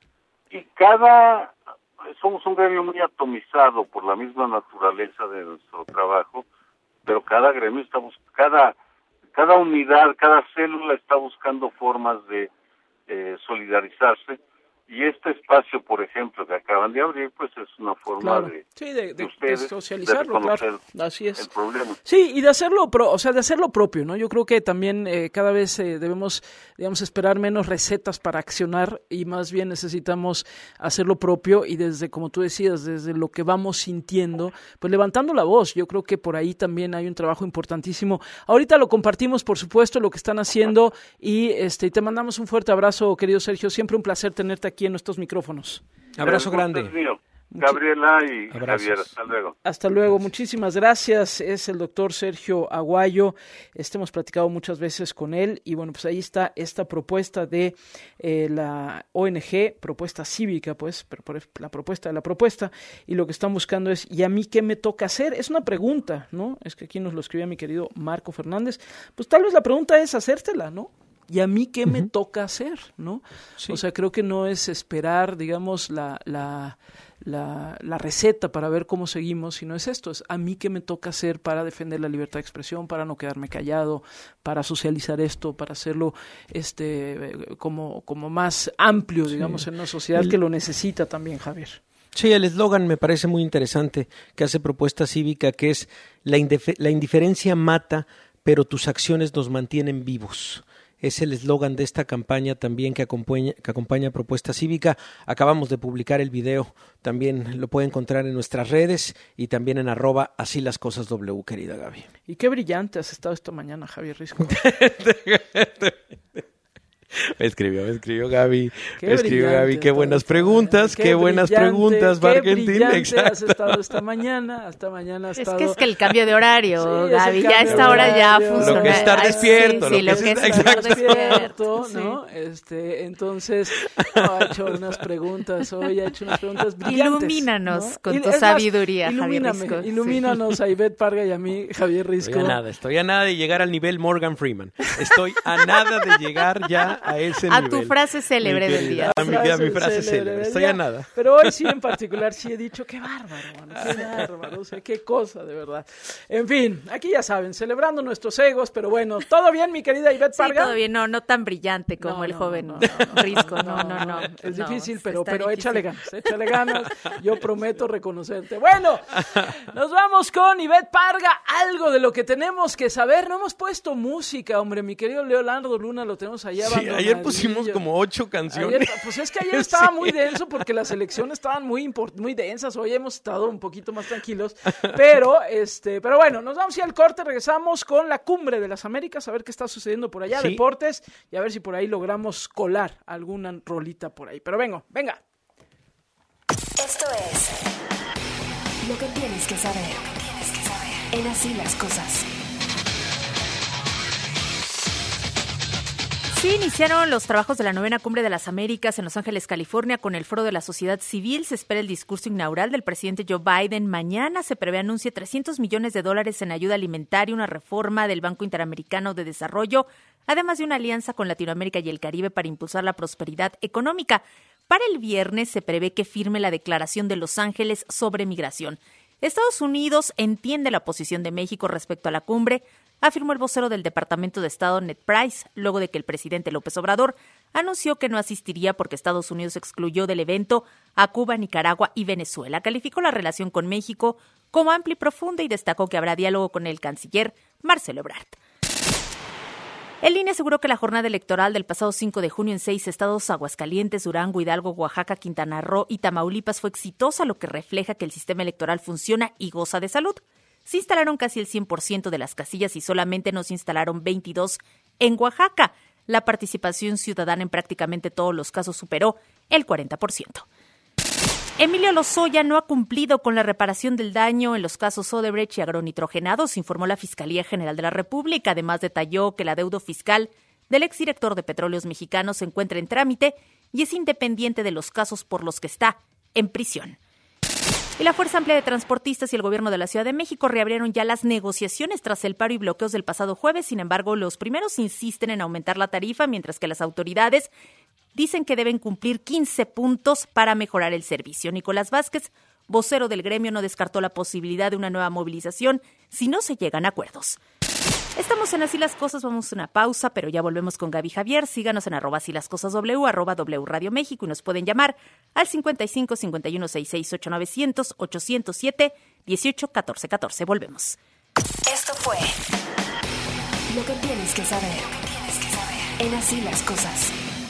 Y cada... Somos un gremio muy atomizado por la misma naturaleza de nuestro trabajo, pero cada gremio está bus- cada cada unidad, cada célula está buscando formas de eh, solidarizarse. Y este espacio, por ejemplo, que acaban de abrir, pues es una forma
claro.
de,
sí, de, de,
de, ustedes,
de socializarlo,
de
claro. Así es.
El problema.
Sí, y de hacerlo, pro, o sea, de hacerlo propio, ¿no? Yo creo que también eh, cada vez eh, debemos, digamos, esperar menos recetas para accionar y más bien necesitamos hacerlo propio y desde, como tú decías, desde lo que vamos sintiendo, pues levantando la voz. Yo creo que por ahí también hay un trabajo importantísimo. Ahorita lo compartimos, por supuesto, lo que están haciendo y este, te mandamos un fuerte abrazo, querido Sergio. Siempre un placer tenerte aquí en nuestros micrófonos.
Abrazo grande.
Mío. Gabriela y
Abrazos.
Javier, hasta luego.
Hasta luego, muchísimas gracias. Es el doctor Sergio Aguayo. Este hemos platicado muchas veces con él y bueno, pues ahí está esta propuesta de eh, la O N G, propuesta cívica, pues, pero por la propuesta de la propuesta y lo que están buscando es, ¿y a mí qué me toca hacer? Es una pregunta, ¿no? Es que aquí nos lo escribía mi querido Marco Fernández. Pues tal vez la pregunta es hacértela, ¿no? ¿Y a mí qué me uh-huh. toca hacer? ¿No? Sí. O sea, creo que no es esperar, digamos, la, la, la, la receta para ver cómo seguimos, sino es esto, es a mí qué me toca hacer para defender la libertad de expresión, para no quedarme callado, para socializar esto, para hacerlo este como, como más amplio, digamos, sí. en una sociedad El... que lo necesita también, Javier.
Sí, el eslogan me parece muy interesante que hace Propuesta Cívica, que es la, indif- la indiferencia mata, pero tus acciones nos mantienen vivos. es el eslogan de esta campaña también que acompaña, que acompaña Propuesta Cívica. Acabamos de publicar el video, también lo puede encontrar en nuestras redes y también en arroba así las cosas W, querida Gaby.
Y qué brillante has estado esta mañana, Javier Risco.
Me escribió, me escribió Gaby.
Qué
me escribió Gaby, qué buenas preguntas, qué,
qué
buenas preguntas,
qué
Argentina.
Exacto. Has estado esta mañana, hasta mañana has
es
estado...
que es que el cambio de horario,
sí,
Gaby, ya a esta hora ya funciona.
Lo que es estar despierto,
sí, sí,
lo,
lo
que
que
es
es estar
despierto, ¿no? Sí. Este, entonces, no, ha hecho unas preguntas hoy, ha hecho unas preguntas brillantes.
Ilumínanos, ¿no? Con
Y,
tu
más,
sabiduría,
ilumíname,
Javier Risco.
Ilumínanos sí. a Ivette Parga y a mí, Javier Risco.
Estoy a nada, estoy a nada de llegar al nivel Morgan Freeman. Estoy a nada de llegar ya a ese
a
nivel.
tu frase célebre del día.
A mi,
frase
a mi frase célebre,
célebre
estoy a nada.
Pero hoy sí en particular sí he dicho, qué bárbaro, mano, qué bárbaro, o sea, qué cosa, de verdad. En fin, aquí ya saben, celebrando nuestros egos, pero bueno, ¿todo bien, mi querida Ivette
sí,
Parga?
todo bien, no, no tan brillante como
no,
el
no,
joven
no, no,
Risco, no, no, no.
Es
no,
difícil, pero, pero
difícil.
échale ganas, échale ganas, yo prometo reconocerte. Bueno, nos vamos con Ivette Parga, algo de lo que tenemos que saber, no hemos puesto música, hombre, mi querido Leonardo Luna, lo tenemos allá
sí, ayer pusimos como ocho canciones.
Ayer, pues es que ayer estaba muy denso porque las elecciones estaban muy import- muy densas. Hoy hemos estado un poquito más tranquilos, pero este, pero bueno, nos vamos ya al corte, regresamos con la Cumbre de las Américas a ver qué está sucediendo por allá, ¿sí? Deportes, y a ver si por ahí logramos colar alguna rolita por ahí. Pero vengo, venga.
Esto es lo que tienes que saber. Tienes que saber. En Así las Cosas.
Sí, iniciaron los trabajos de la novena Cumbre de las Américas en Los Ángeles, California, con el Foro de la Sociedad Civil. Se espera el discurso inaugural del presidente Joe Biden. Mañana se prevé anuncie trescientos millones de dólares en ayuda alimentaria, una reforma del Banco Interamericano de Desarrollo, además de una alianza con Latinoamérica y el Caribe para impulsar la prosperidad económica. Para el viernes se prevé que firme la Declaración de Los Ángeles sobre migración. Estados Unidos entiende la posición de México respecto a la cumbre, afirmó el vocero del Departamento de Estado, Ned Price, luego de que el presidente López Obrador anunció que no asistiría porque Estados Unidos excluyó del evento a Cuba, Nicaragua y Venezuela. Calificó la relación con México como amplia y profunda y destacó que habrá diálogo con el canciller Marcelo Ebrard. El I N E aseguró que la jornada electoral del pasado cinco de junio en seis estados, Aguascalientes, Durango, Hidalgo, Oaxaca, Quintana Roo y Tamaulipas, fue exitosa, lo que refleja que el sistema electoral funciona y goza de salud. Se instalaron casi el cien por ciento de las casillas y solamente no se instalaron veintidós en Oaxaca. La participación ciudadana en prácticamente todos los casos superó el cuarenta por ciento. Emilio Lozoya no ha cumplido con la reparación del daño en los casos Odebrecht y agronitrogenados, informó la Fiscalía General de la República. Además, detalló que el adeudo fiscal del exdirector de Petróleos Mexicanos se encuentra en trámite y es independiente de los casos por los que está en prisión. Y la Fuerza Amplia de Transportistas y el Gobierno de la Ciudad de México reabrieron ya las negociaciones tras el paro y bloqueos del pasado jueves. Sin embargo, los primeros insisten en aumentar la tarifa, mientras que las autoridades dicen que deben cumplir quince puntos para mejorar el servicio. Nicolás Vázquez, vocero del gremio, no descartó la posibilidad de una nueva movilización si no se llegan a acuerdos. Estamos en Así las Cosas, vamos a una pausa, pero ya volvemos con Gaby Javier. Síganos en arroba Así las Cosas W, arroba W Radio México, y nos pueden llamar al cincuenta y cinco, cincuenta y uno, sesenta y seis, ocho novecientos, ochocientos siete, dieciocho, catorce, catorce. Volvemos.
Esto fue lo que tienes que saber. Tienes que saber. En Así las Cosas.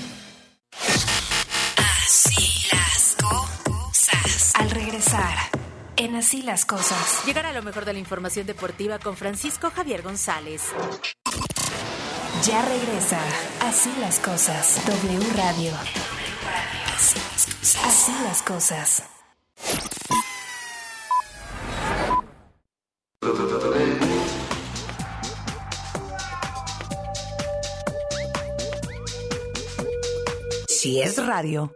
Así las cosas. Al regresar, en Así las Cosas.
Llegar a lo mejor de la información deportiva con Francisco Javier González.
Ya regresa Así las Cosas. W Radio. Así las Cosas. Así las Cosas.
Si es radio,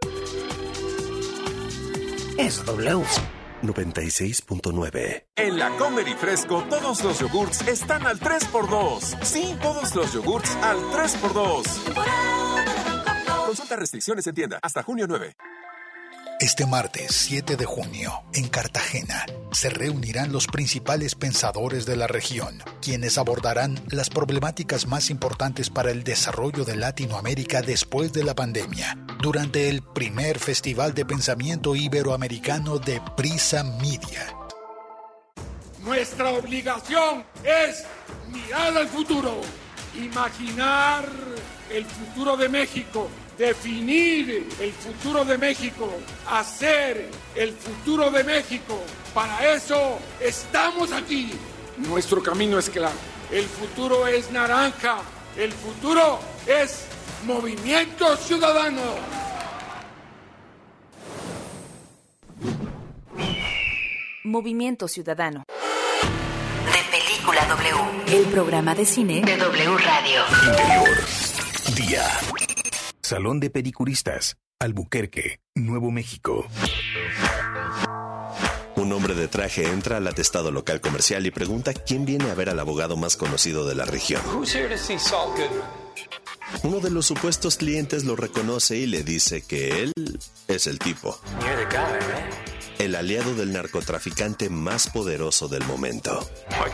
es W.
noventa y seis punto nueve.
En la Comer y Fresco, todos los yogurts están al tres por dos. Sí, todos los yogurts al tres por dos. Consulta restricciones en tienda hasta junio nueve.
Este martes siete de junio, en Cartagena, se reunirán los principales pensadores de la región, quienes abordarán las problemáticas más importantes para el desarrollo de Latinoamérica después de la pandemia, durante el primer Festival de Pensamiento Iberoamericano de Prisa Media.
Nuestra obligación es mirar al futuro, imaginar el futuro de México, definir el futuro de México, hacer el futuro de México. Para eso estamos aquí. Nuestro camino es claro. El futuro es naranja. El futuro es Movimiento Ciudadano.
Movimiento Ciudadano.
De Película W. El programa de cine de W Radio.
Interior. Día. Salón de Pedicuristas. Albuquerque, Nuevo México.
Un hombre de traje entra al atestado local comercial y pregunta quién viene a ver al abogado más conocido de la región. Uno de los supuestos clientes lo reconoce y le dice que él es el tipo. El aliado del narcotraficante más poderoso del momento.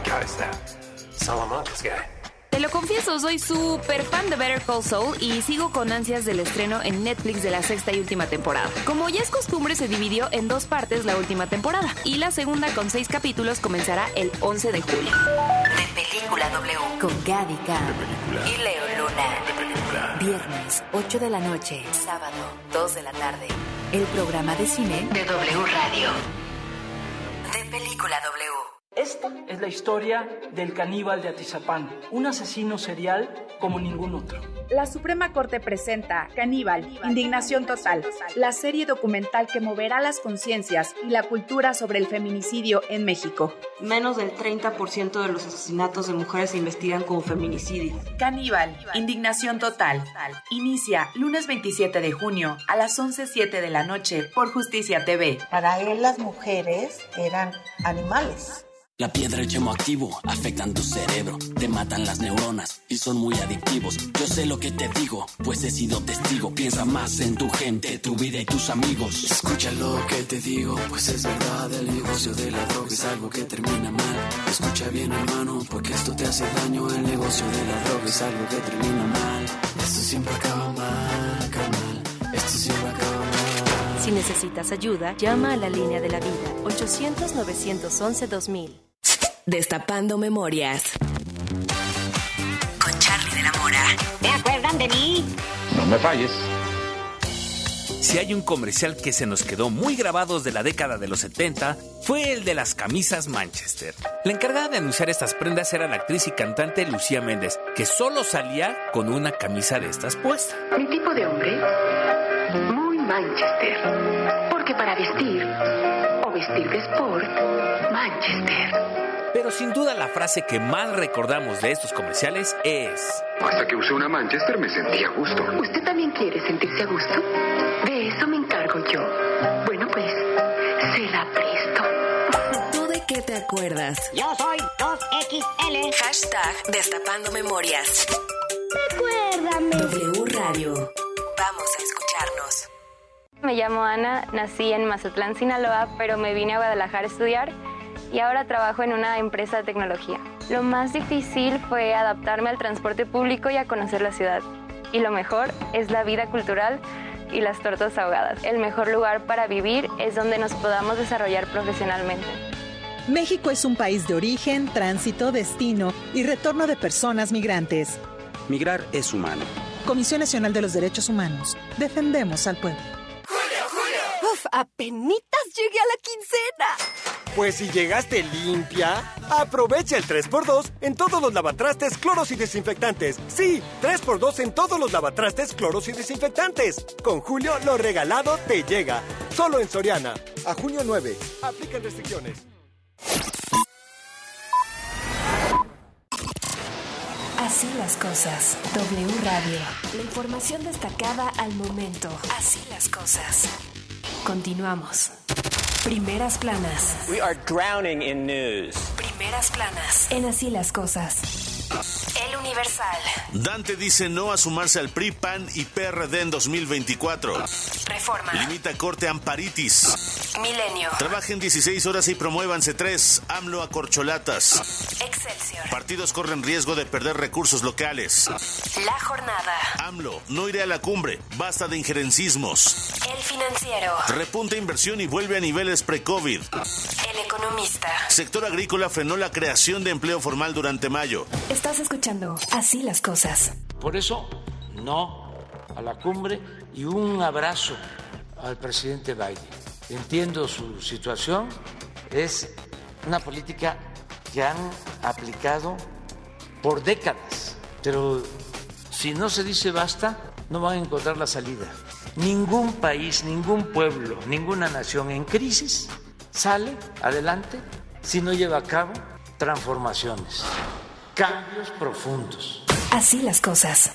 Te lo confieso, soy súper fan de Better Call Saul y sigo con ansias del estreno en Netflix de la sexta y última temporada. Como ya es costumbre, se dividió en dos partes la última temporada y la segunda, con seis capítulos, comenzará el once de julio.
De Película W. Con Gaby Khan y Leo Luna. De Película. Viernes, ocho de la noche. Sábado, dos de la tarde. El programa de cine de W Radio. De Película W.
Esta es la historia del caníbal de Atizapán, un asesino serial como ningún otro.
La Suprema Corte presenta Caníbal, Indignación Total, la serie documental que moverá las conciencias y la cultura sobre el feminicidio en México.
Menos del treinta por ciento de los asesinatos de mujeres se investigan como feminicidio.
Caníbal, Indignación Total. Inicia lunes veintisiete de junio a las once siete de la noche por Justicia T V.
Para él las mujeres eran animales.
La piedra y el yemo activo afectan tu cerebro, te matan las neuronas y son muy adictivos. Yo sé lo que te digo, pues he sido testigo. Piensa más en tu gente, tu vida y tus amigos.
Escucha lo que te digo, pues es verdad. El negocio de la droga es algo que termina mal. Escucha bien, hermano, porque esto te hace daño. El negocio de la droga es algo que termina mal. Esto siempre acaba mal, carnal. Esto siempre acaba mal.
Si necesitas ayuda, llama a la línea de la vida, ochocientos, novecientos once, dos mil.
Destapando Memorias. Con Charlie de la Mora. ¿Te acuerdan de mí?
No me falles.
Si hay un comercial que se nos quedó muy grabados de la década de los setenta, fue el de las camisas Manchester. La encargada de anunciar estas prendas era la actriz y cantante Lucía Méndez, que solo salía con una camisa de estas puesta.
Mi tipo de hombre, muy Manchester. Porque para vestir o vestir de sport, Manchester.
Pero sin duda la frase que más recordamos de estos comerciales es:
hasta que usé una Manchester me sentí a gusto.
¿Usted también quiere sentirse a gusto? De eso me encargo yo. Bueno, pues, se la presto.
¿Tú de qué te acuerdas?
Yo soy dos equis ele.
Hashtag Destapando Memorias.
Recuérdame.
W Radio. Vamos a escucharnos.
Me llamo Ana, nací en Mazatlán, Sinaloa, pero me vine a Guadalajara a estudiar y ahora trabajo en una empresa de tecnología. Lo más difícil fue adaptarme al transporte público y a conocer la ciudad. Y lo mejor es la vida cultural y las tortas ahogadas. El mejor lugar para vivir es donde nos podamos desarrollar profesionalmente.
México es un país de origen, tránsito, destino y retorno de personas migrantes.
Migrar es humano.
Comisión Nacional de los Derechos Humanos. Defendemos al pueblo.
¡Julio, Julio! ¡Uf! ¡Apenitas llegué a la quincena!
Pues si llegaste limpia, aprovecha el tres por dos en todos los lavatrastes, cloros y desinfectantes. Sí, tres por dos en todos los lavatrastes, cloros y desinfectantes. Con Julio, lo regalado te llega. Solo en Soriana. A junio nueve. Aplican restricciones.
Así las cosas. W Radio.
La información destacada al momento.
Así las cosas.
Continuamos.
Primeras planas.
We are drowning in news.
Primeras planas.
En Así las cosas.
El Universal.
Dante dice no a sumarse al P R I, P A N y P R D en dos mil veinticuatro.
Reforma.
Limita corte amparitis.
Milenio.
Trabajen dieciséis horas y promuévanse tres. AMLO a corcholatas.
Excelsior.
Partidos corren riesgo de perder recursos locales.
La Jornada.
AMLO, no iré a la cumbre. Basta de injerencismos.
El Financiero.
Repunta inversión y vuelve a niveles pre-COVID.
El Economista.
Sector agrícola frenó la creación de empleo formal durante mayo.
Estás escuchando Así las cosas.
Por eso
no a la cumbre y un abrazo al presidente Biden. Entiendo su situación, es una política que han aplicado por décadas, pero si no se dice basta, no van a encontrar la salida. Ningún país, ningún pueblo, ninguna nación en crisis sale adelante si no lleva a cabo transformaciones, cambios profundos.
Así las cosas.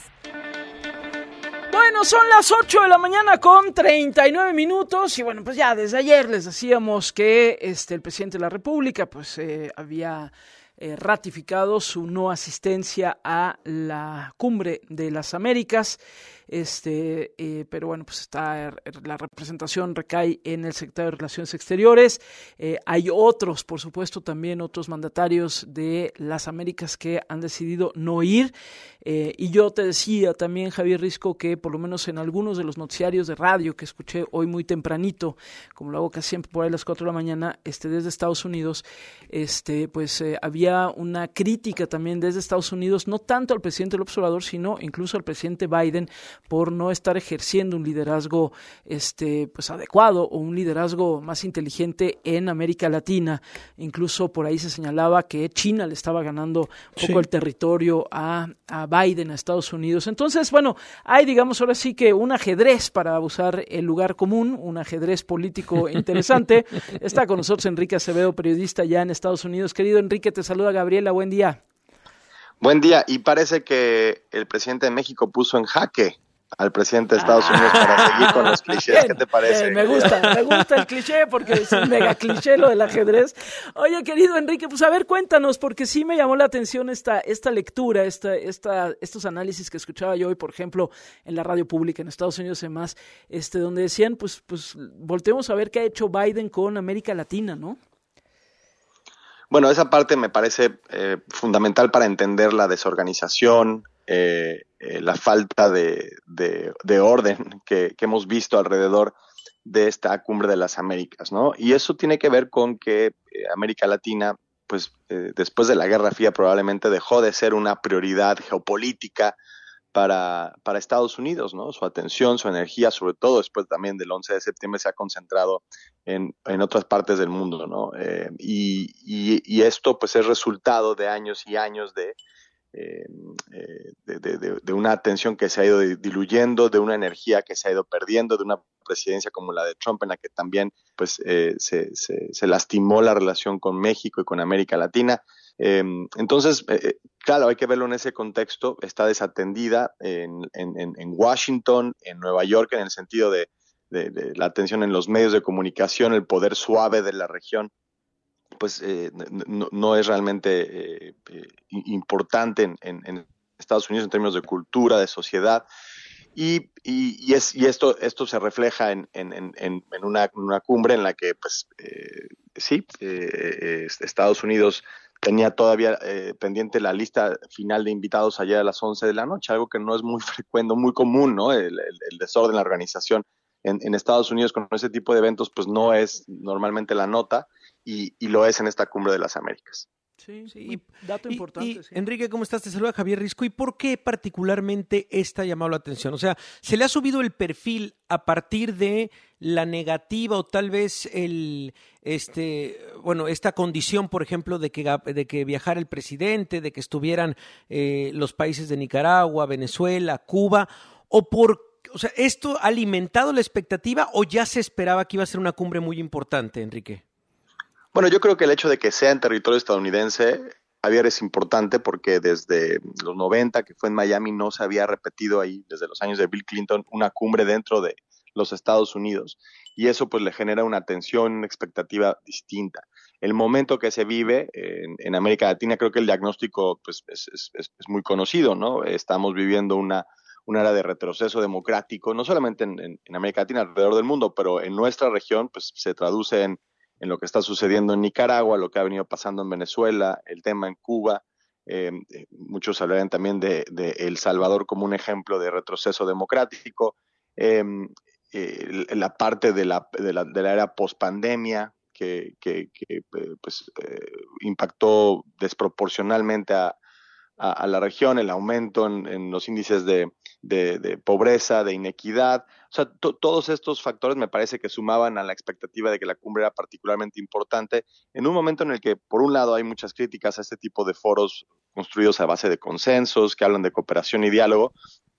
Bueno, son las ocho de la mañana con treinta y nueve minutos y bueno, pues ya desde ayer les decíamos que este el presidente de la República pues eh, había eh, ratificado su no asistencia a la Cumbre de las Américas. Este, eh, pero bueno, pues está la representación recae en el secretario de Relaciones Exteriores. Eh, hay otros, por supuesto, también otros mandatarios de las Américas que han decidido no ir. Eh, y yo te decía también, Javier Risco, que por lo menos en algunos de los noticiarios de radio que escuché hoy muy tempranito, como lo hago casi siempre por ahí a las cuatro de la mañana, este, desde Estados Unidos, este, pues eh, había una crítica también desde Estados Unidos, no tanto al presidente López Obrador, sino incluso al presidente Biden, por no estar ejerciendo un liderazgo este pues adecuado o un liderazgo más inteligente en América Latina. Incluso por ahí se señalaba que China le estaba ganando un poco sí. el territorio a, a Biden, a Estados Unidos. Entonces, bueno, hay digamos ahora sí que un ajedrez para usar el lugar común, un ajedrez político interesante. Está con nosotros Enrique Acevedo, periodista ya en Estados Unidos. Querido Enrique, te saluda Gabriela, buen día.
Buen día, y parece que el presidente de México puso en jaque al presidente de Estados Unidos para seguir con los clichés. Bien, ¿qué te parece?
Bien, me gusta, me gusta el cliché porque es un mega cliché lo del ajedrez. Oye, querido Enrique, pues a ver, cuéntanos, porque sí me llamó la atención esta esta lectura, esta esta estos análisis que escuchaba yo hoy, por ejemplo, en la radio pública en Estados Unidos y demás, este, donde decían, pues, pues volteemos a ver qué ha hecho Biden con América Latina, ¿no?
Bueno, esa parte me parece eh, fundamental para entender la desorganización, eh, eh, la falta de, de, de orden que, que hemos visto alrededor de esta Cumbre de las Américas, ¿no? Y eso tiene que ver con que eh, América Latina, pues eh, después de la Guerra Fría probablemente dejó de ser una prioridad geopolítica para, para Estados Unidos, ¿no? Su atención, su energía, sobre todo después también del once de septiembre, se ha concentrado en, en otras partes del mundo, ¿no? Eh, y, y, y esto pues es resultado de años y años de, eh, de, de, de, de una atención que se ha ido diluyendo, de una energía que se ha ido perdiendo, de una presidencia como la de Trump en la que también pues eh, se, se, se lastimó la relación con México y con América Latina. Eh, entonces, eh, claro, hay que verlo en ese contexto. Está desatendida en, en, en Washington, en Nueva York, en el sentido de, de, de la atención en los medios de comunicación, el poder suave de la región, pues eh, no, no es realmente eh, eh, importante en, en, en Estados Unidos en términos de cultura, de sociedad. Y, y, y, es, y esto, esto se refleja en, en, en, en una, una cumbre en la que, pues, eh, sí, eh, Estados Unidos tenía todavía eh, pendiente la lista final de invitados ayer a las once de la noche, algo que no es muy frecuente, muy común, ¿no? El, el, el desorden, la organización en, en Estados Unidos con ese tipo de eventos, pues no es normalmente la nota y, y lo es en esta Cumbre de las Américas.
Sí, sí, dato y, importante.
Y,
sí.
Enrique, ¿cómo estás? Te saluda Javier Risco. ¿Y por qué particularmente esta ha llamado la atención? O sea, ¿se le ha subido el perfil a partir de la negativa o tal vez el, este, bueno, esta condición, por ejemplo, de que, de que viajara el presidente, de que estuvieran eh, los países de Nicaragua, Venezuela, Cuba, o por, o sea, ¿esto ha alimentado la expectativa o ya se esperaba que iba a ser una cumbre muy importante, Enrique?
Bueno, yo creo que el hecho de que sea en territorio estadounidense, Javier, es importante porque desde los noventa, que fue en Miami, no se había repetido ahí, desde los años de Bill Clinton, una cumbre dentro de los Estados Unidos. Y eso pues le genera una tensión, una expectativa distinta. El momento que se vive en, en América Latina, creo que el diagnóstico pues es, es, es muy conocido, ¿no? Estamos viviendo una, una era de retroceso democrático, no solamente en, en, en América Latina, alrededor del mundo, pero en nuestra región pues se traduce en en lo que está sucediendo en Nicaragua, lo que ha venido pasando en Venezuela, el tema en Cuba. Eh, muchos hablarán también de, de El Salvador como un ejemplo de retroceso democrático. Eh, eh, la parte de la, de la, de la era pospandemia que, que, que pues, eh, impactó desproporcionalmente a, a, a la región, el aumento en, en los índices de, de, de pobreza, de inequidad. O sea, to, todos estos factores me parece que sumaban a la expectativa de que la cumbre era particularmente importante en un momento en el que, por un lado, hay muchas críticas a este tipo de foros construidos a base de consensos, que hablan de cooperación y diálogo,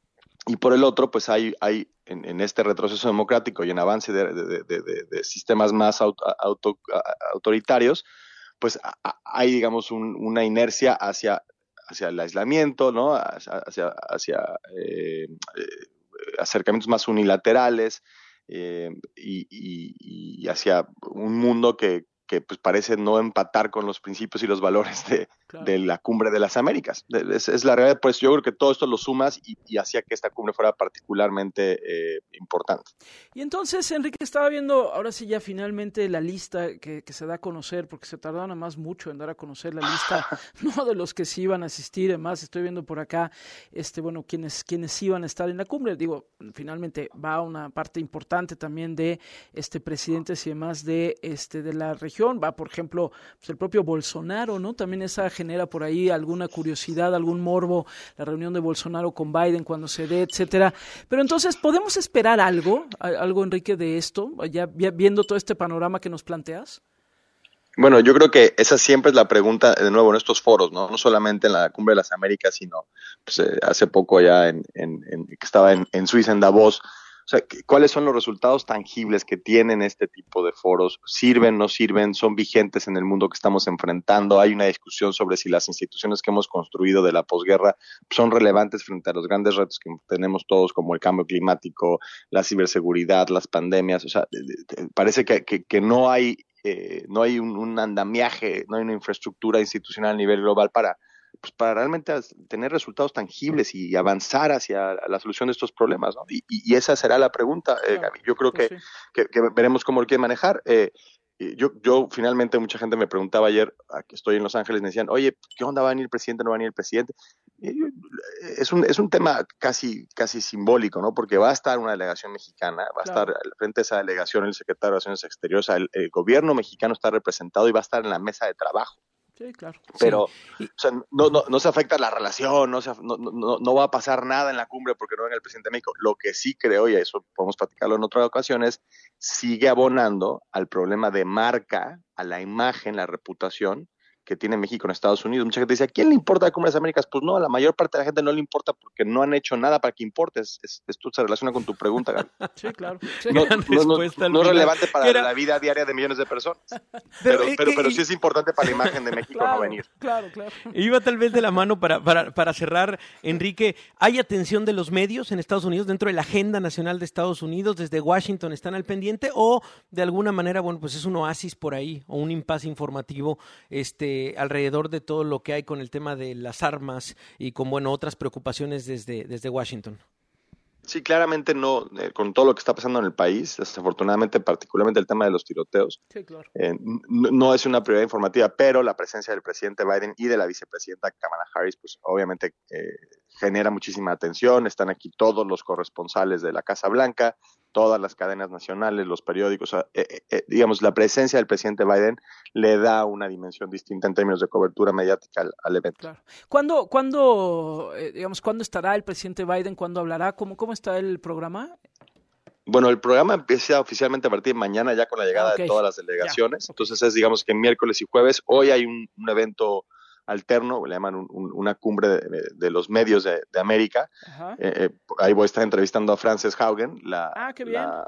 y por el otro, pues hay, hay en, en este retroceso democrático y en avance de, de, de, de, de sistemas más auto, auto, autoritarios, pues a, hay, digamos, un, una inercia hacia, hacia el aislamiento, ¿no? Hacia, hacia, hacia eh, eh, acercamientos más unilaterales eh, y, y, y hacia un mundo que, que pues parece no empatar con los principios y los valores de, claro. de la Cumbre de las Américas. Es, es la realidad, pues yo creo que todo esto lo sumas y, y hacía que esta cumbre fuera particularmente eh, importante.
Y entonces, Enrique, estaba viendo ahora sí ya finalmente la lista que, que se da a conocer, porque se tardaron además mucho en dar a conocer la lista, no de los que sí iban a asistir, además estoy viendo por acá, este bueno, quienes, quienes iban a estar en la cumbre. Digo, finalmente va una parte importante también de este presidentes y demás de, este, de la región. Va, por ejemplo, pues el propio Bolsonaro, ¿no? También esa genera por ahí alguna curiosidad, algún morbo, la reunión de Bolsonaro con Biden cuando se dé, etcétera. Pero entonces, ¿podemos esperar algo, algo, Enrique, de esto, ya, ya viendo todo este panorama que nos planteas?
Bueno, yo creo que esa siempre es la pregunta, de nuevo, en estos foros, ¿no? No solamente en la Cumbre de las Américas, sino pues, eh, hace poco ya en, en, en, que estaba en, en Suiza, en Davos. O sea, ¿cuáles son los resultados tangibles que tienen este tipo de foros? ¿Sirven, no sirven? ¿Son vigentes en el mundo que estamos enfrentando? Hay una discusión sobre si las instituciones que hemos construido de la posguerra son relevantes frente a los grandes retos que tenemos todos, como el cambio climático, la ciberseguridad, las pandemias. O sea, parece que, que, que no hay, eh, no hay un, un andamiaje, no hay una infraestructura institucional a nivel global para pues para realmente tener resultados tangibles y avanzar hacia la solución de estos problemas, ¿no? Y, y esa será la pregunta, eh, Gaby. Yo creo que, que, que veremos cómo lo quieren manejar. Eh, yo, yo finalmente, mucha gente me preguntaba ayer, que estoy en Los Ángeles, me decían, oye, ¿qué onda? ¿Va a venir el presidente? ¿No va a venir el presidente? Y yo, es, un, es un tema casi, casi simbólico, ¿no? Porque va a estar una delegación mexicana, va a claro. estar al frente de esa delegación el secretario de Relaciones Exteriores, o sea, el, el gobierno mexicano está representado y va a estar en la mesa de trabajo.
Sí, claro.
Pero
sí.
o sea, no, no, no se afecta la relación, no, se, no, no, no va a pasar nada en la cumbre porque no venga el presidente de México. Lo que sí creo, y eso podemos platicarlo en otras ocasiones, sigue abonando al problema de marca, a la imagen, la reputación que tiene México en Estados Unidos. Mucha gente dice, ¿a quién le importa la Cumbre de las Américas? Pues no, a la mayor parte de la gente no le importa porque no han hecho nada para que importe. Es, es, esto se relaciona con tu pregunta, Gaby.
Sí, claro. Sí.
No, no, no, no, no es relevante para Era... la vida diaria de millones de personas. Pero, pero, pero, pero sí es importante para la imagen de México
claro,
no venir.
Claro, claro.
Iba tal vez de la mano para, para, para cerrar, Enrique. ¿Hay atención de los medios en Estados Unidos dentro de la agenda nacional de Estados Unidos? ¿Desde Washington están al pendiente? ¿O de alguna manera, bueno, pues es un oasis por ahí o un impasse informativo este, alrededor de de todo lo que hay con el tema de las armas y con, bueno, otras preocupaciones desde, desde Washington?
Sí, claramente no, eh, con todo lo que está pasando en el país, desafortunadamente, particularmente el tema de los tiroteos,
sí, claro.
eh, no, no es una prioridad informativa, pero la presencia del presidente Biden y de la vicepresidenta Kamala Harris, pues obviamente eh, genera muchísima atención. Están aquí todos los corresponsales de la Casa Blanca, todas las cadenas nacionales, los periódicos, eh, eh, digamos, la presencia del presidente Biden le da una dimensión distinta en términos de cobertura mediática al, al evento.
Claro. ¿Cuándo, cuándo, eh, digamos, cuándo estará el presidente Biden? ¿Cuándo hablará? ¿Cómo, cómo está el programa?
Bueno, el programa empieza oficialmente a partir de mañana ya con la llegada okay. de todas las delegaciones. Ya. Entonces es, digamos, que miércoles y jueves. Hoy hay un, un evento alterno, le llaman un, un, una cumbre de, de, de los medios de, de América. Eh, eh, ahí voy a estar entrevistando a Frances Haugen, la,
ah, qué bien.
la,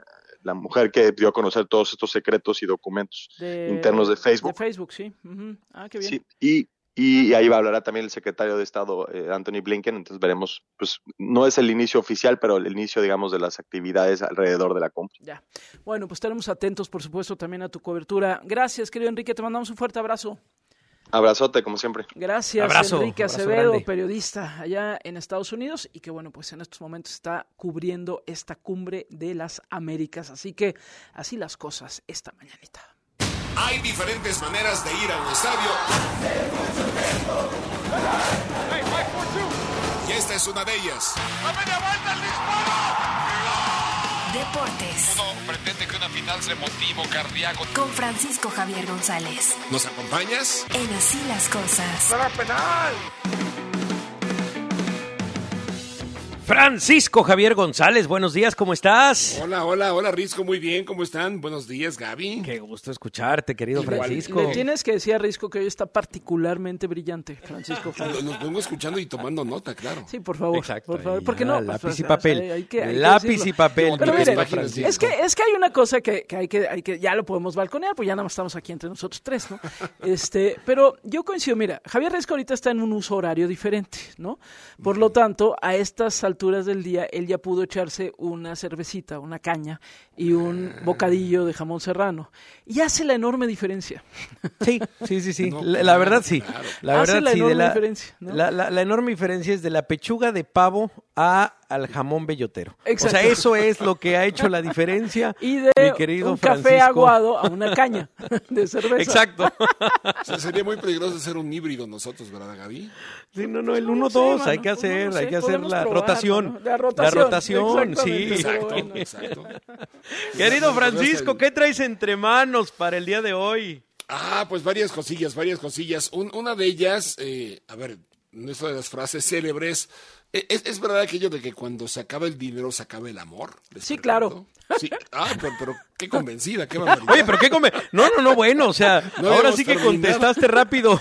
la mujer que dio a conocer todos estos secretos y documentos
de,
internos de Facebook.
De Facebook, sí. Uh-huh. Ah, qué bien.
Sí, y, y ahí va a hablar también el secretario de Estado, eh, Anthony Blinken. Entonces veremos, pues no es el inicio oficial, pero el inicio, digamos, de las actividades alrededor de la cumbre.
Ya. Bueno, pues estaremos atentos, por supuesto, también a tu cobertura. Gracias, querido Enrique, te mandamos un fuerte abrazo.
Abrazote, como siempre.
Gracias,
abrazo,
Enrique
abrazo
Acevedo,
grande.
Periodista allá en Estados Unidos y que, bueno, pues en estos momentos está cubriendo esta cumbre de las Américas. Así que así las cosas esta mañanita.
Hay diferentes maneras de ir a un estadio. Y esta es una de ellas.
Deportes.
Uno pretende que una final sea emotivo, cardíaco.
Con Francisco Javier González.
¿Nos acompañas?
En Así las Cosas.
¡Para penal!
Francisco Javier González, buenos días, ¿cómo estás?
Hola, hola, hola Risco, muy bien, ¿cómo están? Buenos días, Gaby.
Qué gusto escucharte, querido Igual. Francisco.
Le tienes que decir a Risco que hoy está particularmente brillante, Francisco.
Nos pongo escuchando y tomando nota, claro.
Sí, por favor.
Exacto.
Por favor,
ahí,
porque no.
Lápiz
pues,
y papel.
Hay que, hay
lápiz
que
y papel.
Pero mire,
Francisco.
es que, es que hay una cosa que, que, hay que, hay que ya lo podemos balconear, pues ya nada más estamos aquí entre nosotros tres, ¿no? este, pero yo coincido, mira, Javier Risco ahorita está en un uso horario diferente, ¿no? Por lo tanto, a estas alturas del día, él ya pudo echarse una cervecita, una caña y un bocadillo de jamón serrano. Y hace la enorme diferencia.
Sí, sí, sí, sí. No, la, la verdad sí.
Claro.
La
hace
verdad
la
sí.
Enorme
de la,
diferencia, ¿no?
la, la, la enorme diferencia es de la pechuga de pavo a al jamón bellotero.
Exacto.
O sea, eso es lo que ha hecho la diferencia,
y de
mi querido
un
Francisco.
café aguado a una caña de cerveza.
Exacto.
O sea, sería muy peligroso hacer un híbrido nosotros, ¿verdad, Gaby?
Sí, no, no, el uno dos, no sé, hay que hacer, no hay que hacer la probar, rotación.
¿no? La rotación.
La rotación, sí.
Exacto,
bueno.
exacto.
Querido Francisco, ¿qué traes entre manos para el día de hoy?
Ah, pues varias cosillas, varias cosillas. Un, una de ellas, eh, a ver, una de las frases célebres. ¿Es, ¿Es verdad aquello de que cuando se acaba el dinero se acaba el amor?
Sí, claro.
Sí. Ah, pero, pero qué convencida, qué barbaridad.
Oye, pero qué convencida. No, no, no, bueno, o sea, no ahora sí que terminado. Contestaste rápido.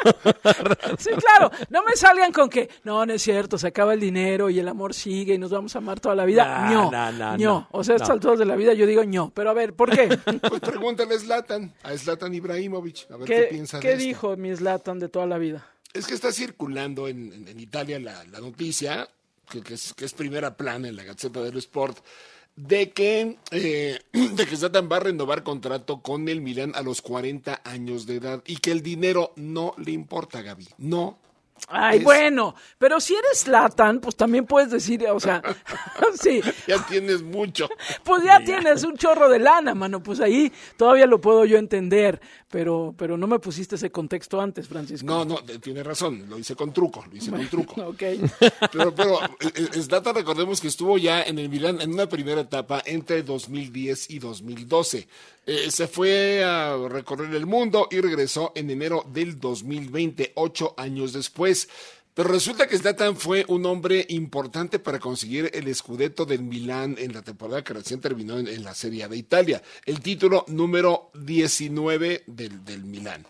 Sí, claro. No me salgan con que, no, no es cierto, se acaba el dinero y el amor sigue y nos vamos a amar toda la vida.
Nah,
ño,
nah, nah,
ño.
No,
o sea, a estas
no.
alturas de la vida yo digo ño. Pero a ver, ¿por qué?
Pues pregúntale a Zlatan, a Zlatan Ibrahimovic, a ver qué,
¿Qué,
piensa
¿qué
de esto.
dijo mi Zlatan de toda la vida?
Es que está circulando en, en, en Italia la, la noticia, que, que, es, que es primera plana en la Gazzetta dello Sport, de que, eh, de que Zlatan va a renovar contrato con el Milán a los cuarenta años de edad y que el dinero no le importa, Gaby. No.
Ay,
es...
bueno, pero si eres Zlatan, pues también puedes decir, o sea, sí.
Ya tienes mucho.
Pues ya, ya tienes un chorro de lana, mano, pues ahí todavía lo puedo yo entender, pero pero no me pusiste ese contexto antes, Francisco.
No, no, tienes razón, lo hice con truco, lo hice
bueno,
con truco.
Ok.
Pero, pero Zlatan, recordemos que estuvo ya en el Milán en una primera etapa entre dos mil diez y dos mil doce. Eh, se fue a recorrer el mundo y regresó en enero del dos mil veinte, ocho años después. Pero resulta que Zlatan fue un hombre importante para conseguir el Scudetto del Milán en la temporada que recién terminó en, en la Serie A de Italia, el título número diecinueve del, del Milán.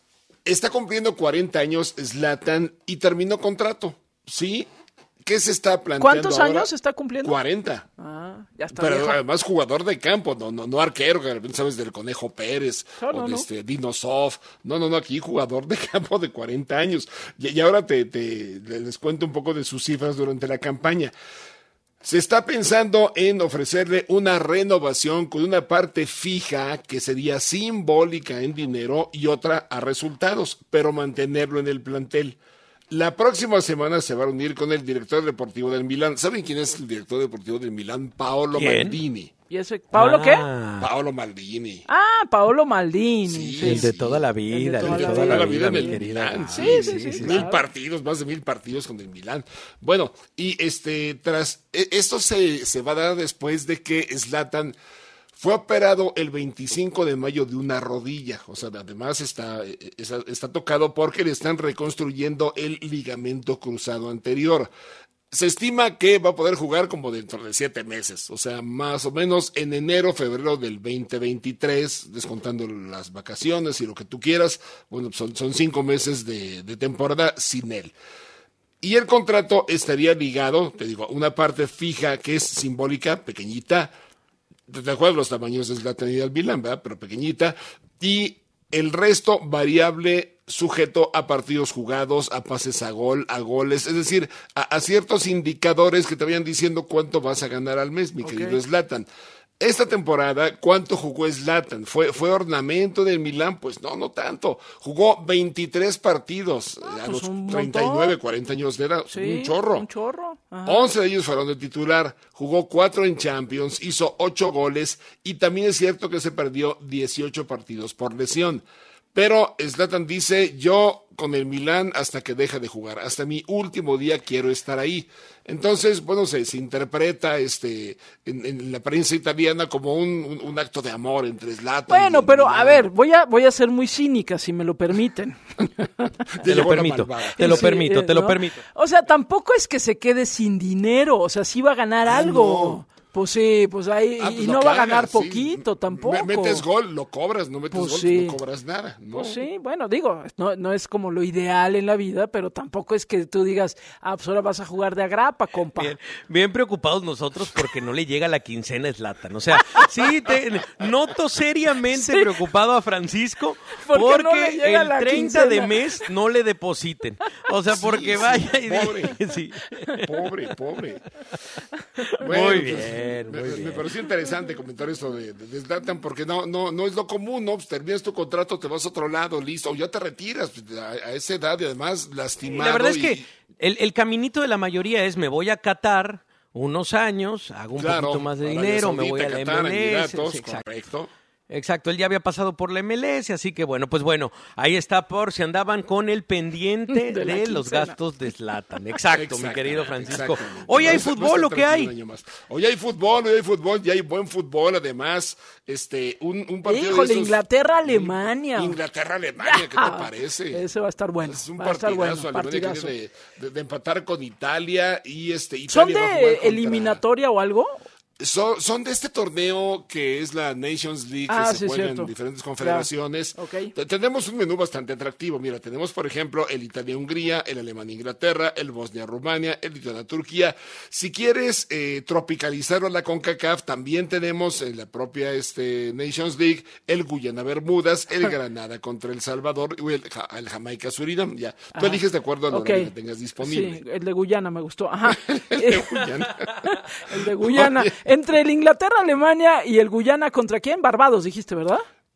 Está cumpliendo cuarenta años Zlatan y terminó contrato, ¿sí? ¿Qué se está planteando
¿Cuántos
ahora?
años está cumpliendo?
cuarenta.
Ah, ya está
Pero
viejo.
además jugador de campo, no, no, no arquero, que de repente sabes del Conejo Pérez
no,
o
no,
de
no.
este Dino Sof. No, no, no, aquí jugador de campo de cuarenta años. Y, y ahora te, te les cuento un poco de sus cifras durante la campaña. Se está pensando en ofrecerle una renovación con una parte fija que sería simbólica en dinero y otra a resultados, pero mantenerlo en el plantel. La próxima semana se va a reunir con el director deportivo del Milán. ¿Saben quién es el director deportivo del Milán? Paolo
¿Quién?
Maldini.
¿Y ese Paolo
ah.
qué?
Paolo Maldini.
Ah, Paolo Maldini.
Sí,
Sí,
El de
sí.
toda la vida,
El
el
de
de toda la vida,
en
mi
el
querida.
Milán.
Sí, sí, sí, sí,
Mil
claro.
partidos, más de mil partidos con el Milán. Bueno, y este, tras, esto se, se va a dar después de que Zlatan fue operado el veinticinco de mayo de una rodilla, o sea, además está, está, está tocado porque le están reconstruyendo el ligamento cruzado anterior. Se estima que va a poder jugar como dentro de siete meses, o sea, más o menos en enero, febrero del veinte veintitrés, descontando las vacaciones y lo que tú quieras. Bueno, son, son cinco meses de, de temporada sin él. Y el contrato estaría ligado, te digo, a una parte fija que es simbólica, pequeñita. ¿Te acuerdas los tamaños de Zlatan y del Milán, verdad? Pero pequeñita. Y el resto variable sujeto a partidos jugados, a pases a gol, a goles, es decir, a, a ciertos indicadores que te vayan diciendo cuánto vas a ganar al mes, mi
Ok.
querido Zlatan. Esta temporada, ¿cuánto jugó Zlatan? ¿Fue, ¿Fue ornamento del Milán? Pues no, no tanto. Jugó veintitrés partidos
Ah,
a
pues
los
un
treinta y nueve, cuarenta años de edad.
Sí,
un chorro.
Un chorro. Ajá.
once de ellos fueron de titular, jugó cuatro en Champions, hizo ocho goles y también es cierto que se perdió dieciocho partidos por lesión. Pero Zlatan dice, yo con el Milán hasta que deja de jugar. Hasta mi último día quiero estar ahí. Entonces, bueno, se, se interpreta este en, en la prensa italiana como un, un, un acto de amor entre Zlatan.
Bueno, pero Milán. A ver, voy a voy a ser muy cínica, si me lo permiten.
Te lo permito, te lo sí, permito, eh, te lo ¿no? permito.
O sea, tampoco es que se quede sin dinero, o sea, sí va a ganar ah, algo. No. Pues sí, pues ahí, ah, pues y no va a ganar hagas, poquito sí. tampoco.
Metes gol, lo cobras, no metes
pues
gol,
sí.
no cobras nada. No.
Pues sí, bueno, digo, no, no es como lo ideal en la vida, pero tampoco es que tú digas, ah, pues ahora vas a jugar de agrapa, compa.
Bien, bien preocupados nosotros porque no le llega la quincena a Zlatan. O sea, sí, te, noto seriamente sí. preocupado a Francisco porque, porque no le llega el la treinta quincena. De mes no le depositen. O sea, porque sí, vaya
sí,
y
pobre,
sí.
pobre, pobre.
Bueno, muy bien.
Pues,
Bien,
me,
bien.
me pareció interesante comentar esto de, de, de Zlatan porque no, no, no es lo común, ¿no? Pues terminas tu contrato, te vas a otro lado, listo, o ya te retiras a, a esa edad y además lastimado.
La verdad es
y,
que el, el caminito de la mayoría es me voy a Qatar unos años, hago un
claro,
poquito más de dinero,
Saudita,
me voy a la
Qatar,
M L S.
Emiratos,
Sí,
correcto.
Exacto, él ya había pasado por la M L S, así que bueno, pues bueno, ahí está por si andaban con el pendiente de, de los gastos de Zlatan. Exacto, mi querido Francisco. Hoy hay fútbol, ¿o qué hay?
Hoy hay fútbol, hoy hay fútbol, y hay buen fútbol, además, este, un, un partido
Híjole,
de esos...
Inglaterra-Alemania.
Inglaterra-Alemania, ¿qué te parece?
Ese va a estar bueno.
Es un
va partidazo,
bueno, Alemania
partidazo.
que viene de, de, de empatar con Italia y este... Italia
¿Son
va a jugar
de
contra...
eliminatoria o algo?
Son, son de este torneo que es la Nations League,
ah,
que se
sí,
juega
cierto.
en diferentes confederaciones.
Claro. Okay.
Tenemos un menú bastante atractivo. Mira, tenemos, por ejemplo, el Italia-Hungría, el Alemania-Inglaterra, el Bosnia-Rumania, el Lituania-Turquía. Si quieres eh, tropicalizarlo a la CONCACAF, también tenemos en la propia este, Nations League el Guyana-Bermudas, el Granada contra El Salvador, y el, el Jamaica-Surinam. Ya, tú ah, eliges de acuerdo a lo okay. que tengas disponible.
Sí, el de Guyana me gustó. Ajá.
el de Guyana.
el de Guyana. Oye. Entre el Inglaterra-Alemania y el Guyana, ¿contra quién? Barbados, dijiste, ¿verdad?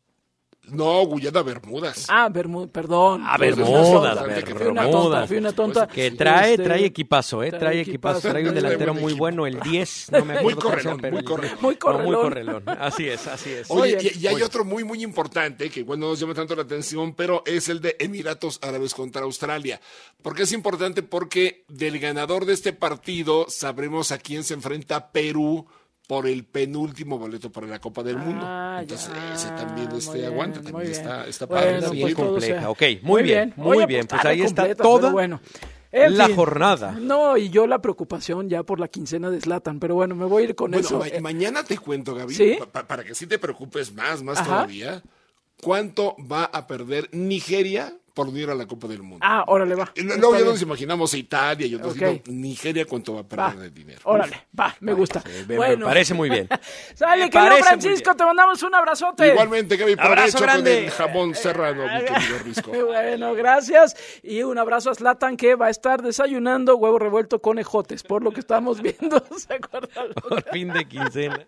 No, Guyana-Bermudas.
Ah, Bermudas, perdón.
Ah, Bermudas,
Bermudas. Fui una tonta.
Que trae, trae equipazo, ¿eh? Trae equipazo. Trae un delantero muy bueno, el diez. No me
muy correlón, muy correlón.
Muy correlón.
Muy correlón. Así es, así es.
Oye, y, y hay otro muy, muy importante, que igual no nos llama tanto la atención, pero es el de Emiratos Árabes contra Australia. ¿Por qué es importante? Porque del ganador de este partido sabremos a quién se enfrenta Perú por el penúltimo boleto para la Copa del Mundo.
Ah,
Entonces,
ya,
ese también este bien, aguanta, también está, está
bueno,
padre.
Está
pues
bien compleja.
Sea.
Ok, muy, muy bien, muy
Oye,
bien.
Pues,
pues ahí
completa,
está toda
bueno. En
la
fin,
jornada.
No, y yo la preocupación ya por la quincena de Zlatan, pero bueno, me voy a ir con
bueno,
eso.
Ma- mañana te cuento, Gaby,
¿Sí?
pa- para que sí te preocupes más, más
Ajá.
todavía, ¿cuánto va a perder Nigeria por no ir a la Copa del Mundo?
Ah, órale, va.
Y luego ya nos imaginamos Italia y otros,
okay.
no, Nigeria cuánto va a perder
va.
de dinero.
Órale, va, me gusta.
Sí, me,
bueno.
me parece muy bien.
Sale, querido Francisco, te mandamos un abrazote.
Igualmente, Gaby,
abrazo
provecho
grande.
con el jamón serrano, mi querido Risco.
Bueno, gracias. Y un abrazo a Zlatan, que va a estar desayunando huevo revuelto con ejotes, por lo que estamos viendo. ¿Se acuerdan?
Por fin de quincena.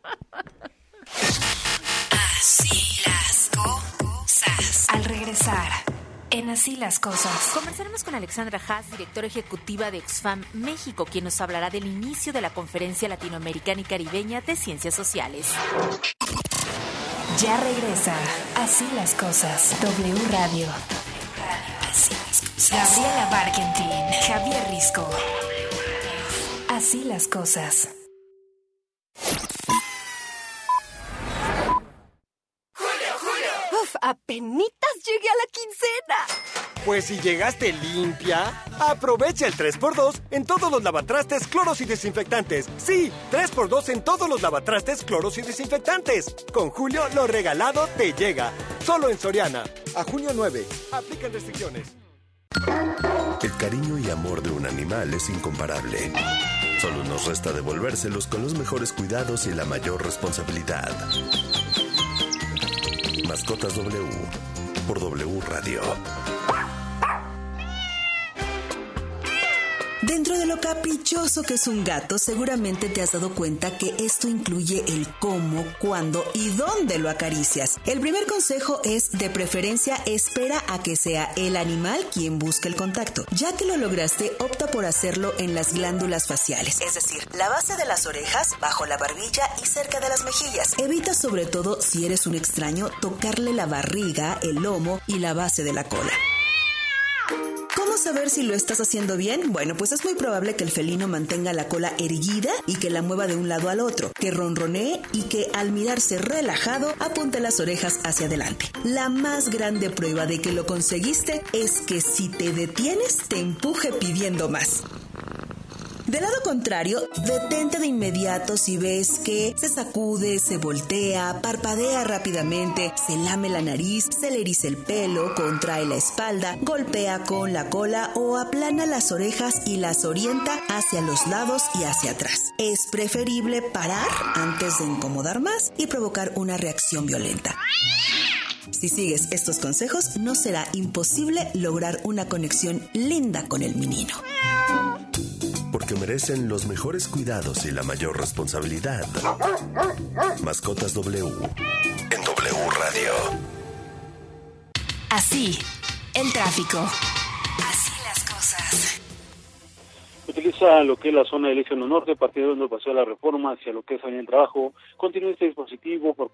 Así las cosas. Al regresar, en Así las Cosas, conversaremos con Alexandra Haas, directora ejecutiva de Oxfam México, quien nos hablará del inicio de la Conferencia Latinoamericana y Caribeña de Ciencias Sociales. Ya regresa Así las Cosas, W Radio. Así las cosas. Gabriela Barkentin, Javier Risco. Así las Cosas.
Apenitas llegué a la quincena.
Pues si llegaste limpia, aprovecha el tres por dos en todos los lavatrastes, cloros y desinfectantes. Sí, tres por dos en todos los lavatrastes, cloros y desinfectantes. Con Julio, lo regalado te llega. Solo en Soriana. A junio nueve. Aplican restricciones.
El cariño y amor de un animal es incomparable. Solo nos resta devolvérselos con los mejores cuidados y la mayor responsabilidad. Mascotas W por W Radio.
Dentro de lo caprichoso que es un gato, seguramente te has dado cuenta que esto incluye el cómo, cuándo y dónde lo acaricias. El primer consejo es, de preferencia, espera a que sea el animal quien busque el contacto. Ya que lo lograste, opta por hacerlo en las glándulas faciales, es decir, la base de las orejas, bajo la barbilla y cerca de las mejillas. Evita, sobre todo, si eres un extraño, tocarle la barriga, el lomo y la base de la cola. saber si lo estás haciendo bien? Bueno, pues es muy probable que el felino mantenga la cola erguida y que la mueva de un lado al otro, que ronronee y que al mirarse relajado apunte las orejas hacia adelante. La más grande prueba de que lo conseguiste es que si te detienes, te empuje pidiendo más. Del lado contrario, detente de inmediato si ves que se sacude, se voltea, parpadea rápidamente, se lame la nariz, se le eriza el pelo, contrae la espalda, golpea con la cola o aplana las orejas y las orienta hacia los lados y hacia atrás. Es preferible parar antes de incomodar más y provocar una reacción violenta. Si sigues estos consejos, no será imposible lograr una conexión linda con el menino.
Porque merecen los mejores cuidados y la mayor responsabilidad. Mascotas W en W Radio.
Así, el tráfico. Así las cosas.
Utiliza lo que es la zona del Eje Norte, partiendo del Paseo de la Reforma hacia lo que es Avenida del Trabajo. Continúa este dispositivo por